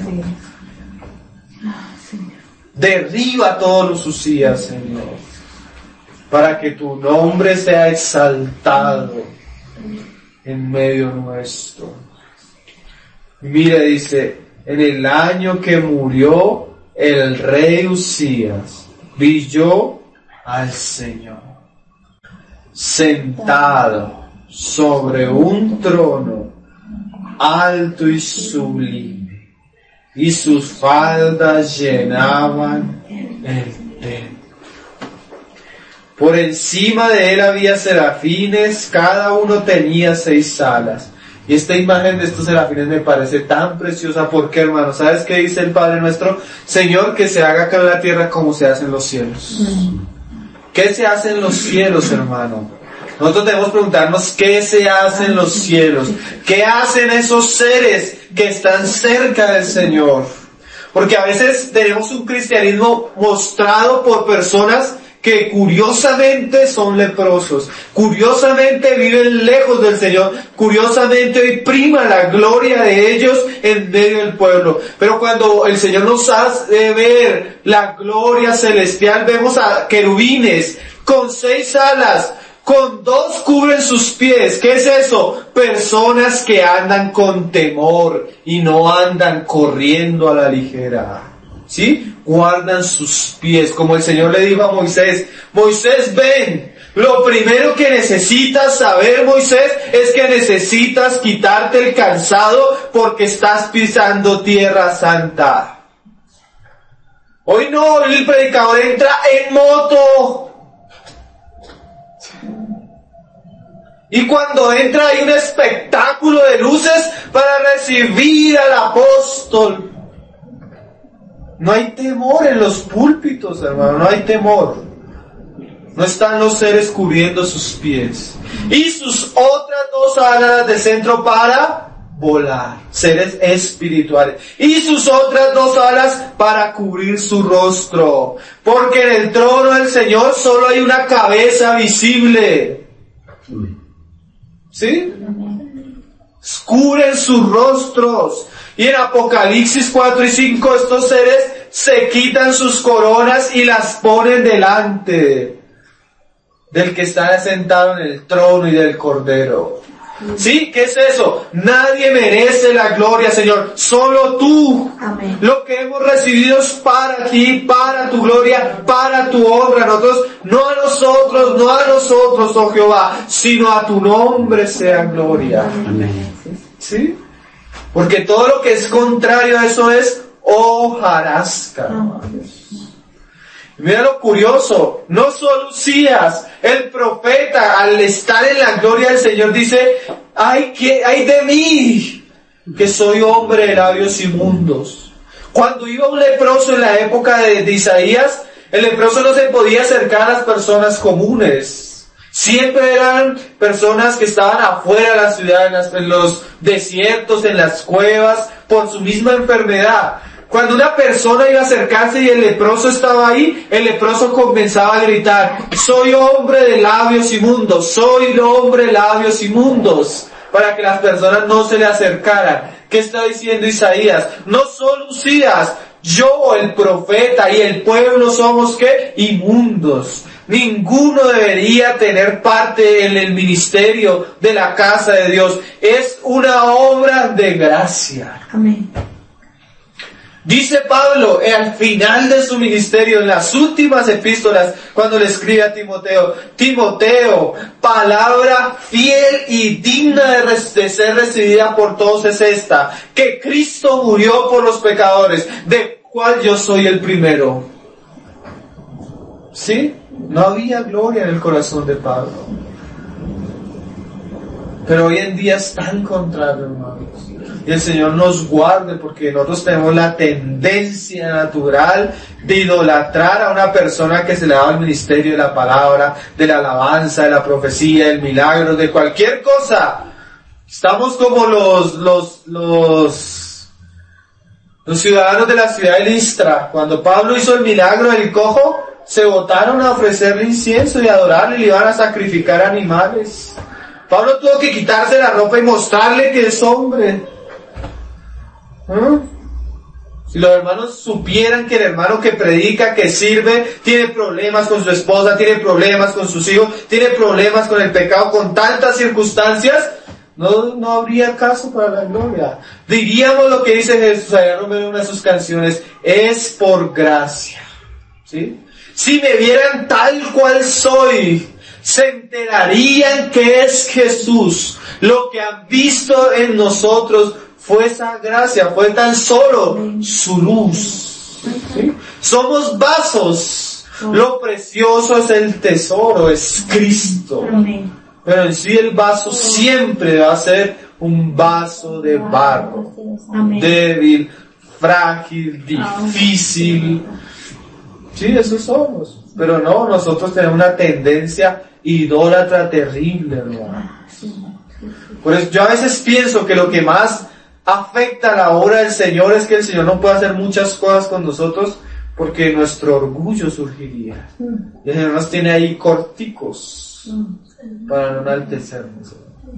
[SPEAKER 1] Derriba a todos los Uzías, Señor, para que tu nombre sea exaltado en medio nuestro. Mira, dice, en el año que murió el rey Uzías, vi yo al Señor sentado sobre un trono alto y sublime, y sus faldas llenaban el templo. Por encima de él había serafines, cada uno tenía 6 alas. Y esta imagen de estos serafines me parece tan preciosa porque, hermano, ¿sabes qué dice el Padre nuestro? Señor, que se haga acá en la tierra como se hace en los cielos. ¿Qué se hace en los cielos, hermano? Nosotros debemos preguntarnos qué se hace en los cielos. ¿Qué hacen esos seres que están cerca del Señor? Porque a veces tenemos un cristianismo mostrado por personas que curiosamente son leprosos, curiosamente viven lejos del Señor, curiosamente hoy prima la gloria de ellos en medio del pueblo. Pero cuando el Señor nos hace ver la gloria celestial, vemos a querubines con 6 alas, con 2 cubren sus pies. ¿Qué es eso? Personas que andan con temor y no andan corriendo a la ligera. ¿Sí? Guardan sus pies, como el Señor le dijo a Moisés: Moisés, ven. Lo primero que necesitas saber, Moisés, es que necesitas quitarte el cansado porque estás pisando tierra santa. Hoy no, el predicador entra en moto. Y cuando entra hay un espectáculo de luces para recibir al apóstol. No hay temor en los púlpitos, hermano, no hay temor. No están los seres cubriendo sus pies. Y sus otras 2 alas de centro para volar, seres espirituales. Y sus otras 2 alas para cubrir su rostro. Porque en el trono del Señor solo hay una cabeza visible. ¿Sí? Cubren sus rostros. Y en Apocalipsis 4 y 5 estos seres se quitan sus coronas y las ponen delante del que está sentado en el trono y del Cordero. ¿Sí? ¿Qué es eso? Nadie merece la gloria, Señor. Solo tú.
[SPEAKER 2] Amén.
[SPEAKER 1] Lo que hemos recibido es para ti, para tu gloria, para tu obra. Nosotros, no a nosotros, oh Jehová, sino a tu nombre sea gloria.
[SPEAKER 2] Amén.
[SPEAKER 1] ¿Sí? Porque todo lo que es contrario a eso es hojarasca. Mira lo curioso, no solo Uzías, el profeta, al estar en la gloria del Señor dice: ay de mí, que soy hombre de labios inmundos. Cuando iba un leproso en la época de Isaías, el leproso no se podía acercar a las personas comunes. Siempre eran personas que estaban afuera de la ciudad, en los desiertos, en las cuevas, por su misma enfermedad. Cuando una persona iba a acercarse y el leproso estaba ahí, el leproso comenzaba a gritar, soy hombre de labios inmundos, soy hombre de labios inmundos, para que las personas no se le acercaran. ¿Qué está diciendo Isaías? No solo Usías, yo, el profeta y el pueblo somos ¿qué? Inmundos. Ninguno debería tener parte en el ministerio de la casa de Dios. Es una obra de gracia.
[SPEAKER 2] Amén.
[SPEAKER 1] Dice Pablo al final de su ministerio, en las últimas epístolas, cuando le escribe a Timoteo, Timoteo, palabra fiel y digna de ser recibida por todos es esta, que Cristo murió por los pecadores, de cual yo soy el primero. ¿Sí? No había gloria en el corazón de Pablo. Pero hoy en día es tan contrario, hermanos. Y el Señor nos guarde, porque nosotros tenemos la tendencia natural de idolatrar a una persona que se le da el ministerio de la palabra, de la alabanza, de la profecía, del milagro, de cualquier cosa. Estamos como los ciudadanos de la ciudad de Listra. Cuando Pablo hizo el milagro del cojo, se botaron a ofrecerle incienso y adorarle, y le iban a sacrificar animales. Pablo tuvo que quitarse la ropa y mostrarle que es hombre. Si los hermanos supieran que el hermano que predica, que sirve, tiene problemas con su esposa, tiene problemas con sus hijos, tiene problemas con el pecado, con tantas circunstancias, no habría caso para la gloria. Diríamos lo que dice Jesús allá en una de sus canciones, es por gracia. ¿Sí? Si me vieran tal cual soy, se enterarían que es Jesús. Lo que han visto en nosotros fue esa gracia, fue tan solo su luz. ¿Sí? Somos vasos. Lo precioso es el tesoro, es Cristo. Pero en sí el vaso siempre va a ser un vaso de barro. Débil, frágil, difícil. Sí, eso somos. Pero no, nosotros tenemos una tendencia idólatra terrible, hermano. Por eso yo a veces pienso que lo que más afecta la obra del Señor es que el Señor no puede hacer muchas cosas con nosotros porque nuestro orgullo surgiría. Y el Señor nos tiene ahí corticos para no enaltecernos.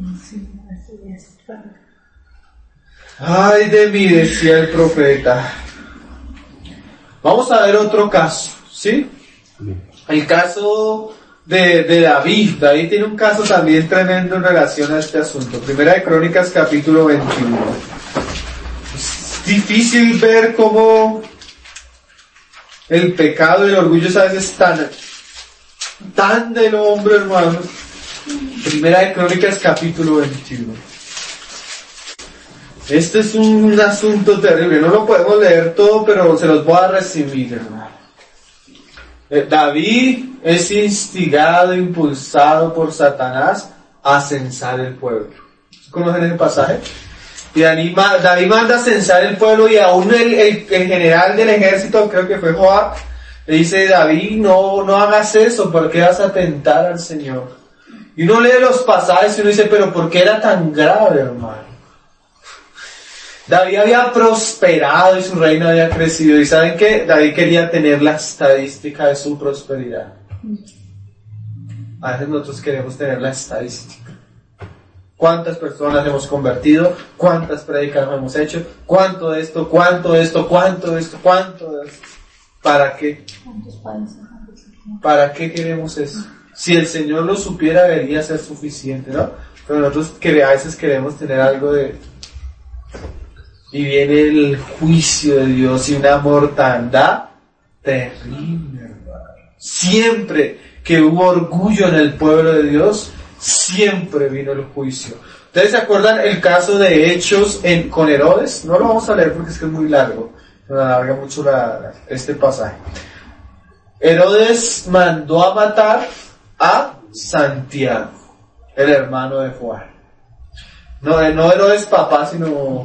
[SPEAKER 1] Ay de mí, decía el profeta. Vamos a ver otro caso, ¿sí? El caso de David. David tiene un caso también tremendo en relación a este asunto. Primera de Crónicas, capítulo 21. Es difícil ver cómo el pecado y el orgullo es a veces tan del hombre, hermanos. Primera de Crónicas, capítulo 21. Este es un asunto terrible. No lo podemos leer todo, pero se los voy a resumir, hermano. David es instigado, impulsado por Satanás a censar el pueblo. ¿Conocen ese pasaje? Y David manda a censar el pueblo, y aún el general del ejército, creo que fue Joab, le dice, David, no hagas eso, porque vas a tentar al Señor. Y uno lee los pasajes y uno dice, pero ¿por qué era tan grave, hermano? David había prosperado y su reino había crecido. ¿Y saben qué? David quería tener la estadística de su prosperidad. A veces nosotros queremos tener la estadística. ¿Cuántas personas hemos convertido? ¿Cuántas prédicas hemos hecho? ¿Cuánto de esto? ¿Cuánto de esto? ¿Cuánto de esto? ¿Cuánto de esto? ¿Para qué? ¿Para qué queremos eso? Si el Señor lo supiera, debería ser suficiente, ¿no? Pero nosotros a veces queremos tener algo de... Y viene el juicio de Dios y una mortandad terrible, hermano. Siempre que hubo orgullo en el pueblo de Dios, siempre vino el juicio. ¿Ustedes se acuerdan el caso de Hechos con Herodes? No lo vamos a leer porque es que es muy largo. Se me alarga mucho este pasaje. Herodes mandó a matar a Santiago, el hermano de Juan. No Herodes papá, sino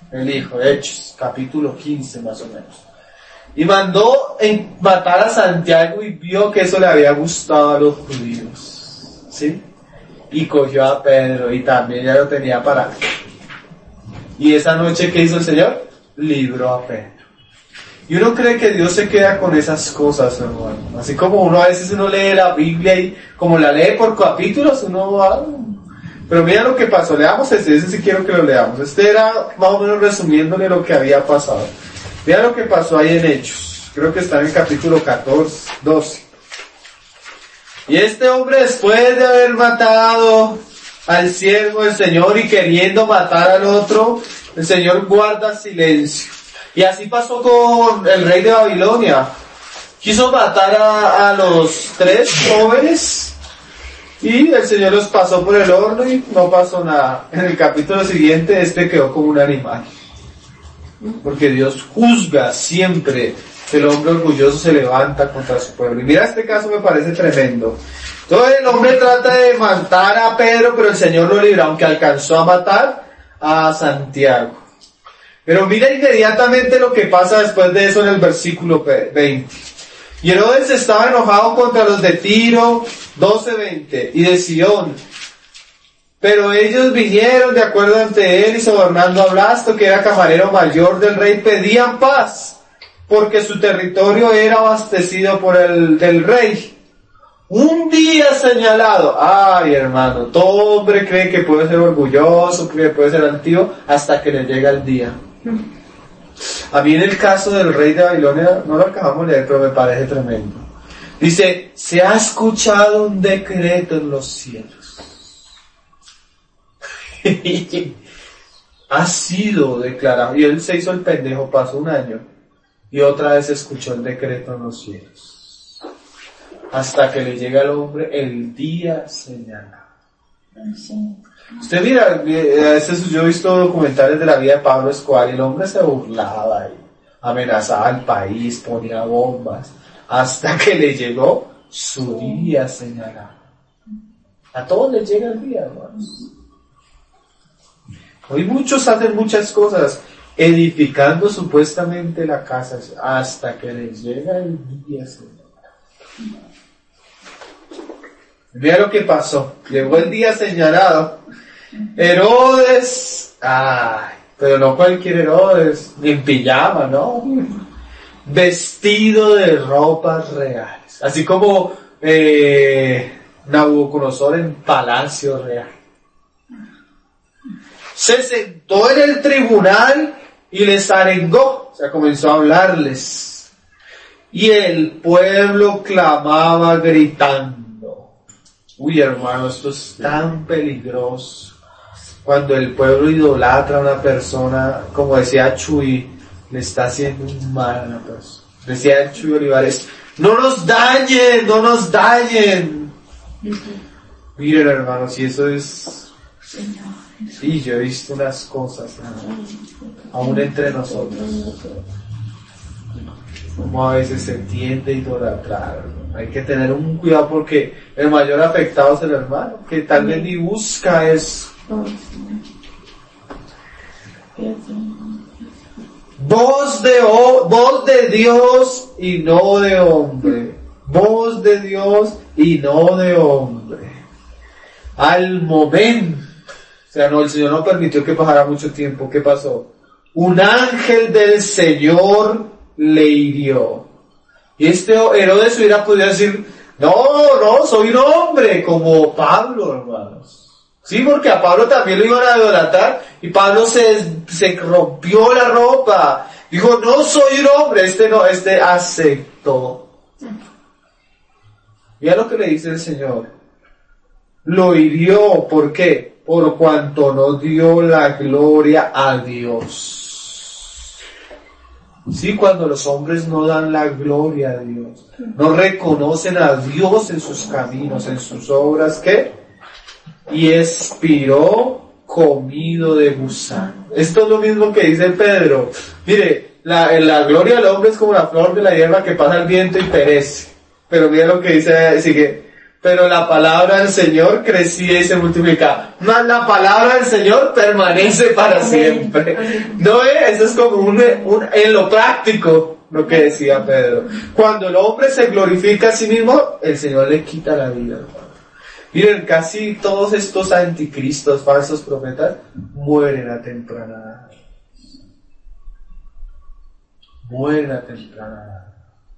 [SPEAKER 1] el hijo, Hechos, capítulo 15 más o menos. Y mandó matar a Santiago y vio que eso le había gustado a los judíos. ¿Sí? Y cogió a Pedro y también ya lo tenía para... Y esa noche, ¿qué hizo el Señor? Libró a Pedro. Y uno cree que Dios se queda con esas cosas, hermano. Así como uno a veces uno lee la Biblia y como la lee por capítulos, uno va... Pero mira lo que pasó, leamos ese sí quiero que lo leamos. Este era más o menos resumiéndole lo que había pasado. Mira lo que pasó ahí en Hechos. Creo que está en el capítulo 14, 12. Y este hombre, después de haber matado al siervo del Señor y queriendo matar al otro, el Señor guarda silencio. Y así pasó con el rey de Babilonia. Quiso matar a los 3 jóvenes y el Señor los pasó por el horno y no pasó nada. En el capítulo siguiente este quedó como un animal. Porque Dios juzga siempre que el hombre orgulloso se levanta contra su pueblo. Y mira, este caso me parece tremendo. Entonces el hombre trata de matar a Pedro, pero el Señor lo libra, aunque alcanzó a matar a Santiago. Pero mira inmediatamente lo que pasa después de eso en el versículo 20. Y Herodes estaba enojado contra los de Tiro, 12:20, y de Sidón. Pero ellos vinieron de acuerdo ante él y sobornando a Blasto, que era camarero mayor del rey, pedían paz, porque su territorio era abastecido por el del rey. Un día señalado, ay hermano, todo hombre cree que puede ser orgulloso, que puede ser altivo, hasta que le llega el día. A mí en el caso del rey de Babilonia, no lo acabamos de leer, pero me parece tremendo. Dice, se ha escuchado un decreto en los cielos. Ha sido declarado, y él se hizo el pendejo, pasó un año, y otra vez escuchó el decreto en los cielos. Hasta que le llega al hombre el día señalado. Usted mira, a veces yo he visto documentales de la vida de Pablo Escobar y el hombre se burlaba y amenazaba al país, ponía bombas, hasta que le llegó su día señalado. A todos les llega el día, hermanos. Hoy muchos hacen muchas cosas, edificando supuestamente la casa, hasta que les llega el día señalado. Mira lo que pasó. Llegó el día señalado. Herodes, pero no cualquier Herodes, ni en pijama, ¿no? Vestido de ropas reales. Así como Nabucodonosor en palacio real. Se sentó en el tribunal y les arengó. O sea, comenzó a hablarles. Y el pueblo clamaba gritando. Uy, hermano, esto es tan peligroso. Cuando el pueblo idolatra a una persona, como decía Chuy, le está haciendo un mal a una persona. Decía Chuy Olivares, no nos dañen, no nos dañen. Miren, hermano, si eso es... Sí, yo he visto unas cosas, aún entre nosotros. Como a veces se tiende a idolatrar. Hay que tener un cuidado porque el mayor afectado es el hermano, que tal vez ni busca eso. Voz de Dios y no de hombre. Voz de Dios y no de hombre. Al momento, o sea, no, el Señor no permitió que pasara mucho tiempo. ¿Qué pasó? Un ángel del Señor le hirió. Y este Herodes hubiera podido decir, no, soy un hombre, como Pablo, hermanos. Sí, porque a Pablo también lo iban a idolatrar, y Pablo se rompió la ropa. Dijo, no soy un hombre, este aceptó. Mira lo que le dice el Señor. Lo hirió, ¿por qué? Por cuanto no dio la gloria a Dios. Sí, cuando los hombres no dan la gloria a Dios, no reconocen a Dios en sus caminos, en sus obras, ¿qué? Y expiró comido de gusano. Esto es lo mismo que dice Pedro. Mire, la gloria del hombre es como la flor de la hierba que pasa el viento y perece. Pero mira lo que dice, sigue, pero la palabra del Señor crecía y se multiplicaba. Mas la palabra del Señor permanece para siempre. ¿No es? Eso es como en lo práctico, lo que decía Pedro. Cuando el hombre se glorifica a sí mismo, el Señor le quita la vida. Miren, casi todos estos anticristos, falsos profetas, mueren a temprana edad. Mueren a temprana edad.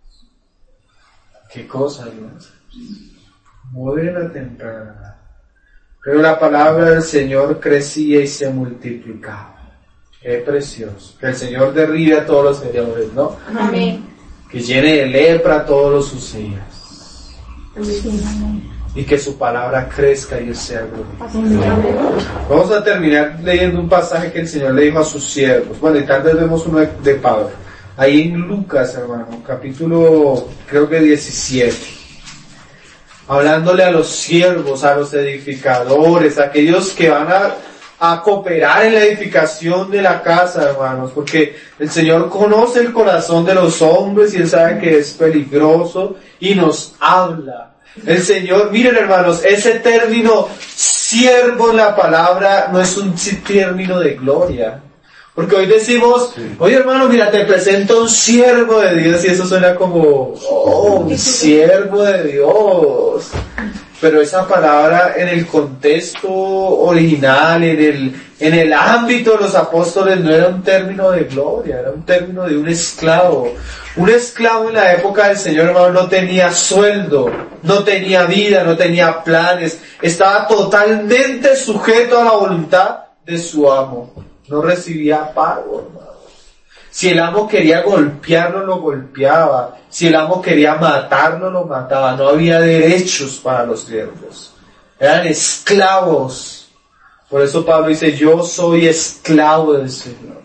[SPEAKER 1] ¿Qué cosa, Dios? Mueren a temprana edad. Pero la palabra del Señor crecía y se multiplicaba. Qué precioso. Que el Señor derribe a todos los seguidores, ¿no?
[SPEAKER 2] Amén.
[SPEAKER 1] Que llene de lepra a todos los sus días.
[SPEAKER 2] Amén.
[SPEAKER 1] Y que su palabra crezca y Él sea glorificado.
[SPEAKER 2] Amén.
[SPEAKER 1] Vamos a terminar leyendo un pasaje que el Señor le dijo a sus siervos. Bueno, y tal vez vemos uno de Pablo. Ahí en Lucas, hermano, capítulo, creo que 17. Hablándole a los siervos, a los edificadores, a aquellos que van a cooperar en la edificación de la casa, hermanos, porque el Señor conoce el corazón de los hombres y Él sabe que es peligroso y nos habla. El Señor, miren hermanos, ese término siervo en la palabra no es un término de gloria. Porque hoy decimos, oye hermano, mira, te presento un siervo de Dios, y eso suena como, un siervo de Dios. Pero esa palabra en el contexto original, en el ámbito de los apóstoles, no era un término de gloria, era un término de un esclavo. Un esclavo en la época del Señor, hermano, no tenía sueldo, no tenía vida, no tenía planes, estaba totalmente sujeto a la voluntad de su amo. No recibía pago, hermano. Si el amo quería golpearlo, lo golpeaba. Si el amo quería matarlo, lo mataba. No había derechos para los siervos. Eran esclavos. Por eso Pablo dice, yo soy esclavo del Señor.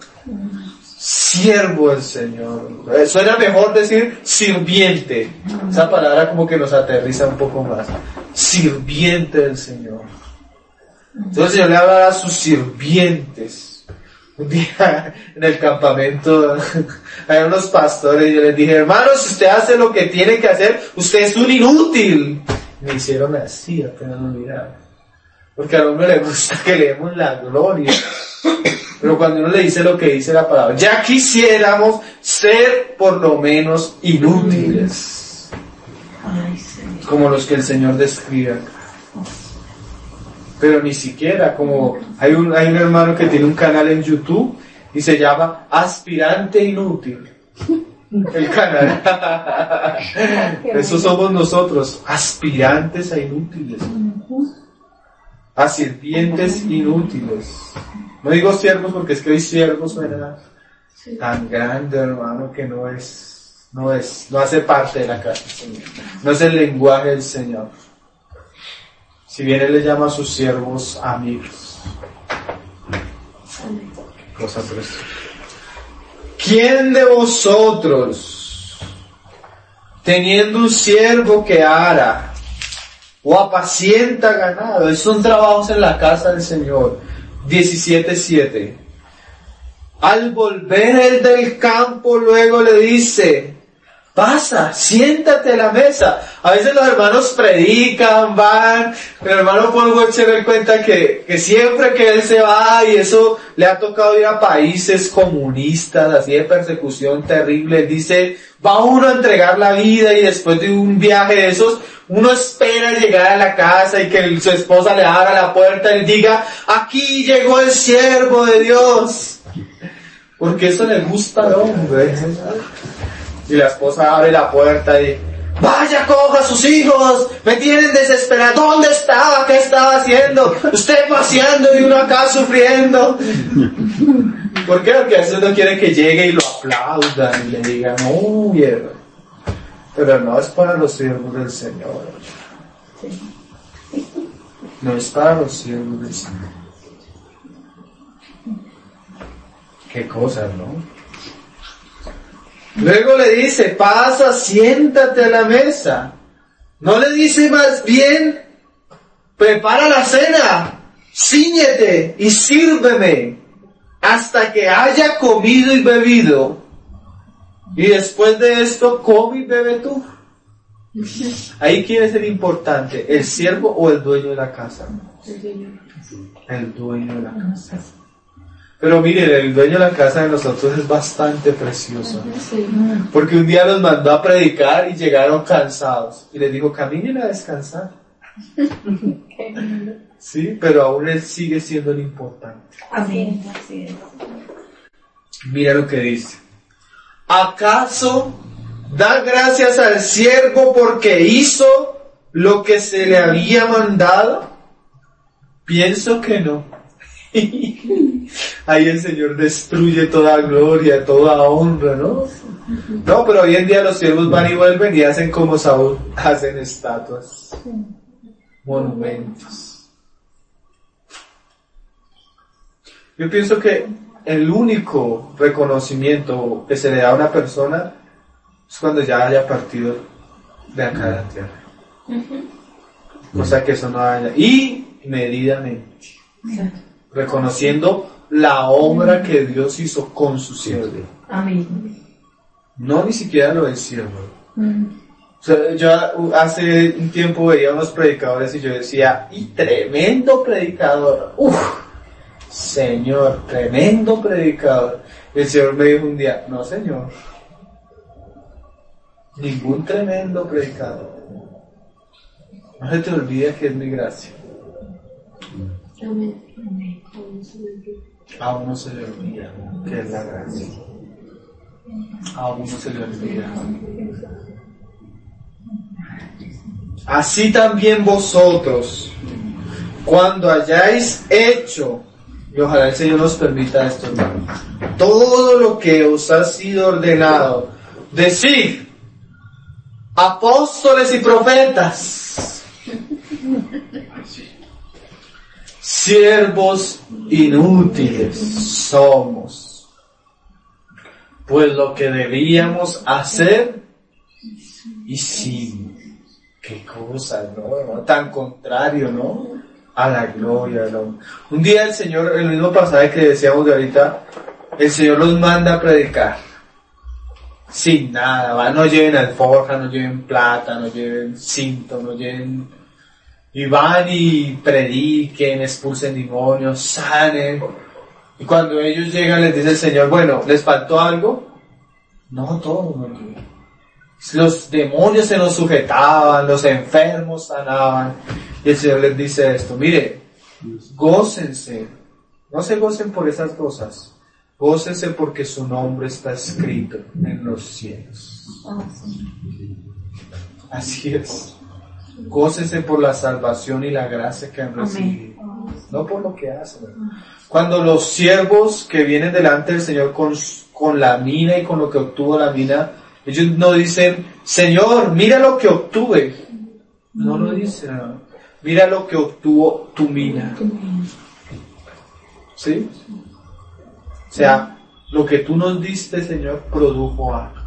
[SPEAKER 1] Siervo del Señor. Suena mejor decir sirviente. Esa palabra como que nos aterriza un poco más. Sirviente del Señor. Entonces el Señor le habla a sus sirvientes. Un día en el campamento hay unos pastores y yo les dije, hermanos, si usted hace lo que tiene que hacer, usted es un inútil. Me hicieron así, apenas me miraron. Porque al hombre le gusta que leemos la gloria. Pero cuando uno le dice lo que dice la palabra, ya quisiéramos ser por lo menos inútiles. Como los que el Señor describe acá. Pero ni siquiera, como hay un hermano que tiene un canal en YouTube y se llama Aspirante Inútil. El canal. Eso somos nosotros, aspirantes a inútiles. A sirvientes inútiles. No digo siervos porque es que hoy siervos suena tan grande, hermano, que no hace parte de la casa del Señor. No es el lenguaje del Señor. Si bien Él le llama a sus siervos amigos. Cosa preciosa. ¿Quién de vosotros, teniendo un siervo que ara o apacienta ganado? Esos son trabajos en la casa del Señor. 17:7. Al volver él del campo, luego le dice, pasa, siéntate a la mesa. A veces los hermanos predican, van. El hermano Paul Webster me cuenta que siempre que él se va, y eso le ha tocado ir a países comunistas, así de persecución terrible, él dice, va uno a entregar la vida y después de un viaje de esos, uno espera llegar a la casa y que su esposa le abra la puerta y diga, aquí llegó el siervo de Dios. Porque eso le gusta al hombre. Y la esposa abre la puerta y, vaya, coja a sus hijos, me tienen desesperado. ¿Dónde estaba? ¿Qué estaba haciendo? Usted paseando y uno acá sufriendo. ¿Por qué? Porque a veces uno quiere que llegue y lo aplaudan y le digan, muy bien. Pero no es para los siervos del Señor. No es para los siervos del Señor. Qué cosas, ¿no? Luego le dice, pasa, siéntate a la mesa. No le dice más bien, prepara la cena, cíñete y sírveme hasta que haya comido y bebido. Y después de esto, come y bebe tú. Ahí, ¿quién es el importante? ¿El siervo o el dueño de la casa? El dueño de la casa. Pero miren, el dueño de la casa de nosotros es bastante precioso. Porque un día los mandó a predicar y llegaron cansados. Y les dijo, caminen a descansar. Sí, pero aún él sigue siendo el importante.
[SPEAKER 2] Amén.
[SPEAKER 1] Mira lo que dice. ¿Acaso da gracias al siervo porque hizo lo que se le había mandado? Pienso que no. Ahí el Señor destruye toda gloria, toda honra, ¿no? No, pero hoy en día los siervos van y vuelven y hacen como Saúl, hacen estatuas, monumentos. Yo pienso que el único reconocimiento que se le da a una persona es cuando ya haya partido de acá de la tierra. O sea que eso no haya. Y medidamente. Reconociendo la obra que Dios hizo con su siervo.
[SPEAKER 2] Amén.
[SPEAKER 1] No ni siquiera lo del siervo. O sea, yo hace un tiempo veía unos predicadores y yo decía, y tremendo predicador. Señor, tremendo predicador. El Señor me dijo un día, no Señor, ningún tremendo predicador. No se te olvide que es mi gracia. A uno se le olvida que es la gracia. A uno se le olvida. Así también vosotros, cuando hayáis hecho, y ojalá el Señor nos permita esto, hermano, todo lo que os ha sido ordenado, decid, apóstoles y profetas, siervos inútiles somos, pues lo que debíamos hacer hicimos. Qué cosa, ¿no? Tan contrario, ¿no? A la gloria del hombre. Un día el Señor, el mismo pasaje que decíamos de ahorita, el Señor los manda a predicar. Sin nada, no lleven alforja, no lleven plata, no lleven cinto, no lleven... Y van y prediquen, expulsen demonios, sanen. Y cuando ellos llegan les dice el Señor, bueno, ¿les faltó algo? No, todo, no. Los demonios se nos sujetaban, los enfermos sanaban. Y el Señor les dice esto, mire, gócense. No se gocen por esas cosas. Gócense porque su nombre está escrito en los cielos. Así es. Gócense por la salvación y la gracia que han recibido. No por lo que hacen. Cuando los siervos que vienen delante del Señor con la mina y con lo que obtuvo la mina, ellos no dicen, Señor, mira lo que obtuve. No lo dicen, no. Mira lo que obtuvo tu mina. ¿Sí? O sea, lo que tú nos diste, Señor, produjo algo.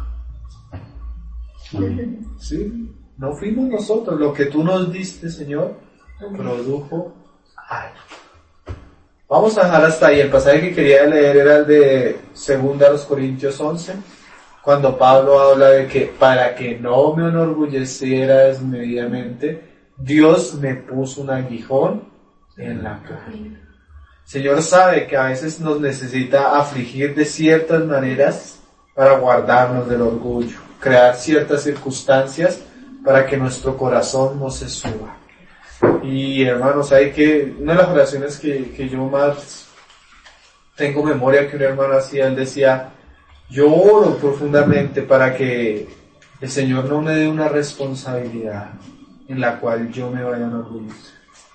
[SPEAKER 1] ¿Sí? No fuimos nosotros. Lo que tú nos diste, Señor, produjo algo. Vamos a dejar hasta ahí. El pasaje que quería leer era el de 2 Corintios 11. Cuando Pablo habla de que para que no me enorgulleciera desmedidamente, Dios me puso un aguijón en la carne. El Señor sabe que a veces nos necesita afligir de ciertas maneras para guardarnos del orgullo, crear ciertas circunstancias para que nuestro corazón no se suba. Y hermanos, hay que, una de las oraciones que yo más tengo memoria que un hermano hacía, él decía, yo oro profundamente para que el Señor no me dé una responsabilidad en la cual yo me vaya a enorgullecer.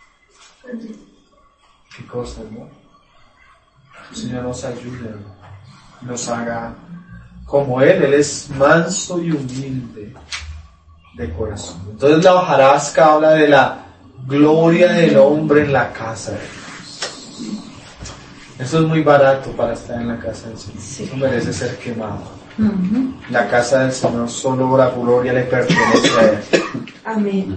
[SPEAKER 1] Qué cosa, ¿no? El Señor nos ayude, nos haga como Él es manso y humilde de corazón. Entonces la hojarasca habla de la gloria del hombre en la casa de Dios. Eso es muy barato para estar en la casa del Señor. Sí. Eso merece ser quemado. La casa del Señor, solo la gloria le pertenece a Él.
[SPEAKER 2] Amén.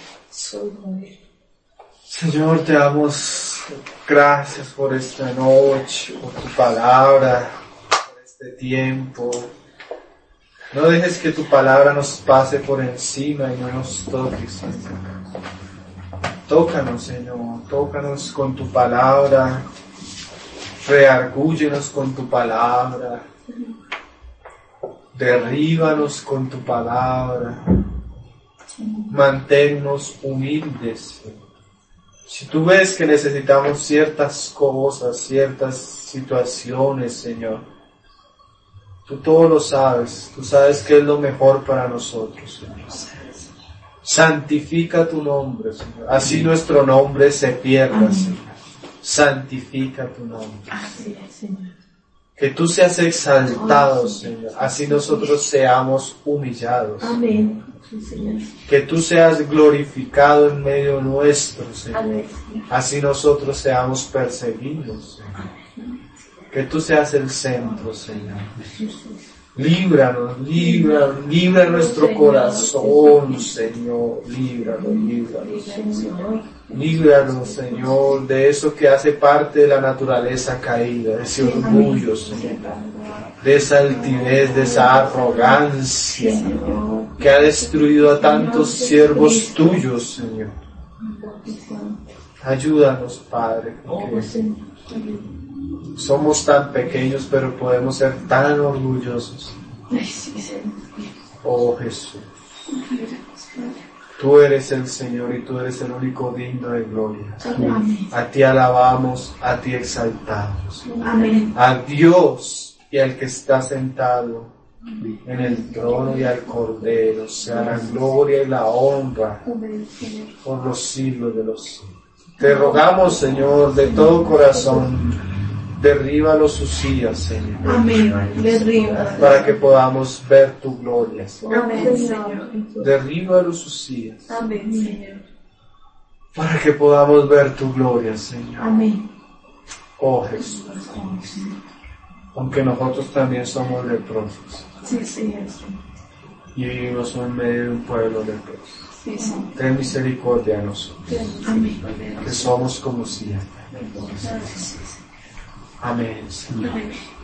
[SPEAKER 1] Señor, te damos gracias por esta noche, por tu palabra, por este tiempo. No dejes que tu palabra nos pase por encima y no nos toques, Señor. Tócanos, Señor, tócanos con tu palabra, reargúyenos con tu palabra, derríbanos con tu palabra, manténnos humildes. Si tú ves que necesitamos ciertas cosas, ciertas situaciones, Señor, tú todo lo sabes, tú sabes que es lo mejor para nosotros, Señor. Santifica tu nombre, Señor. Así nuestro nombre se pierda, Señor. Santifica tu nombre.
[SPEAKER 2] Así es, Señor.
[SPEAKER 1] Que tú seas exaltado, Señor. Así nosotros seamos humillados.
[SPEAKER 2] Amén. Sí, Señor.
[SPEAKER 1] Que tú seas glorificado en medio nuestro, Señor.
[SPEAKER 2] Amén.
[SPEAKER 1] Así nosotros seamos perseguidos, Señor. Que tú seas el centro, Señor. Líbranos, libra nuestro corazón, Señor. Líbranos, líbranos, Señor, de eso que hace parte de la naturaleza caída, de ese orgullo, Señor, de esa altivez, de esa arrogancia que ha destruido a tantos siervos tuyos, Señor. Ayúdanos, Padre, porque somos tan pequeños, pero podemos ser tan orgullosos. Oh Jesús, tú eres el Señor y tú eres el único digno de gloria. A ti alabamos, a ti exaltamos. A Dios y al que está sentado en el trono y al Cordero sea la gloria y la honra por los siglos de los siglos. Te rogamos, Señor, de todo corazón, derriba los sillas, Señor.
[SPEAKER 2] Amén. Derriba.
[SPEAKER 1] Para que podamos ver tu gloria.
[SPEAKER 2] Amén, Señor.
[SPEAKER 1] Derriba los sillas.
[SPEAKER 2] Amén, Señor.
[SPEAKER 1] Para que podamos ver tu gloria, Señor.
[SPEAKER 2] Amén.
[SPEAKER 1] Oh Jesús. Aunque nosotros también somos leprosos.
[SPEAKER 2] Sí, Señor.
[SPEAKER 1] Y vivimos en medio de un pueblo leproso.
[SPEAKER 2] Sí, Señor.
[SPEAKER 1] Ten misericordia a nosotros.
[SPEAKER 2] Amén.
[SPEAKER 1] Que somos como sillas. Amén, Señor.
[SPEAKER 2] Amén.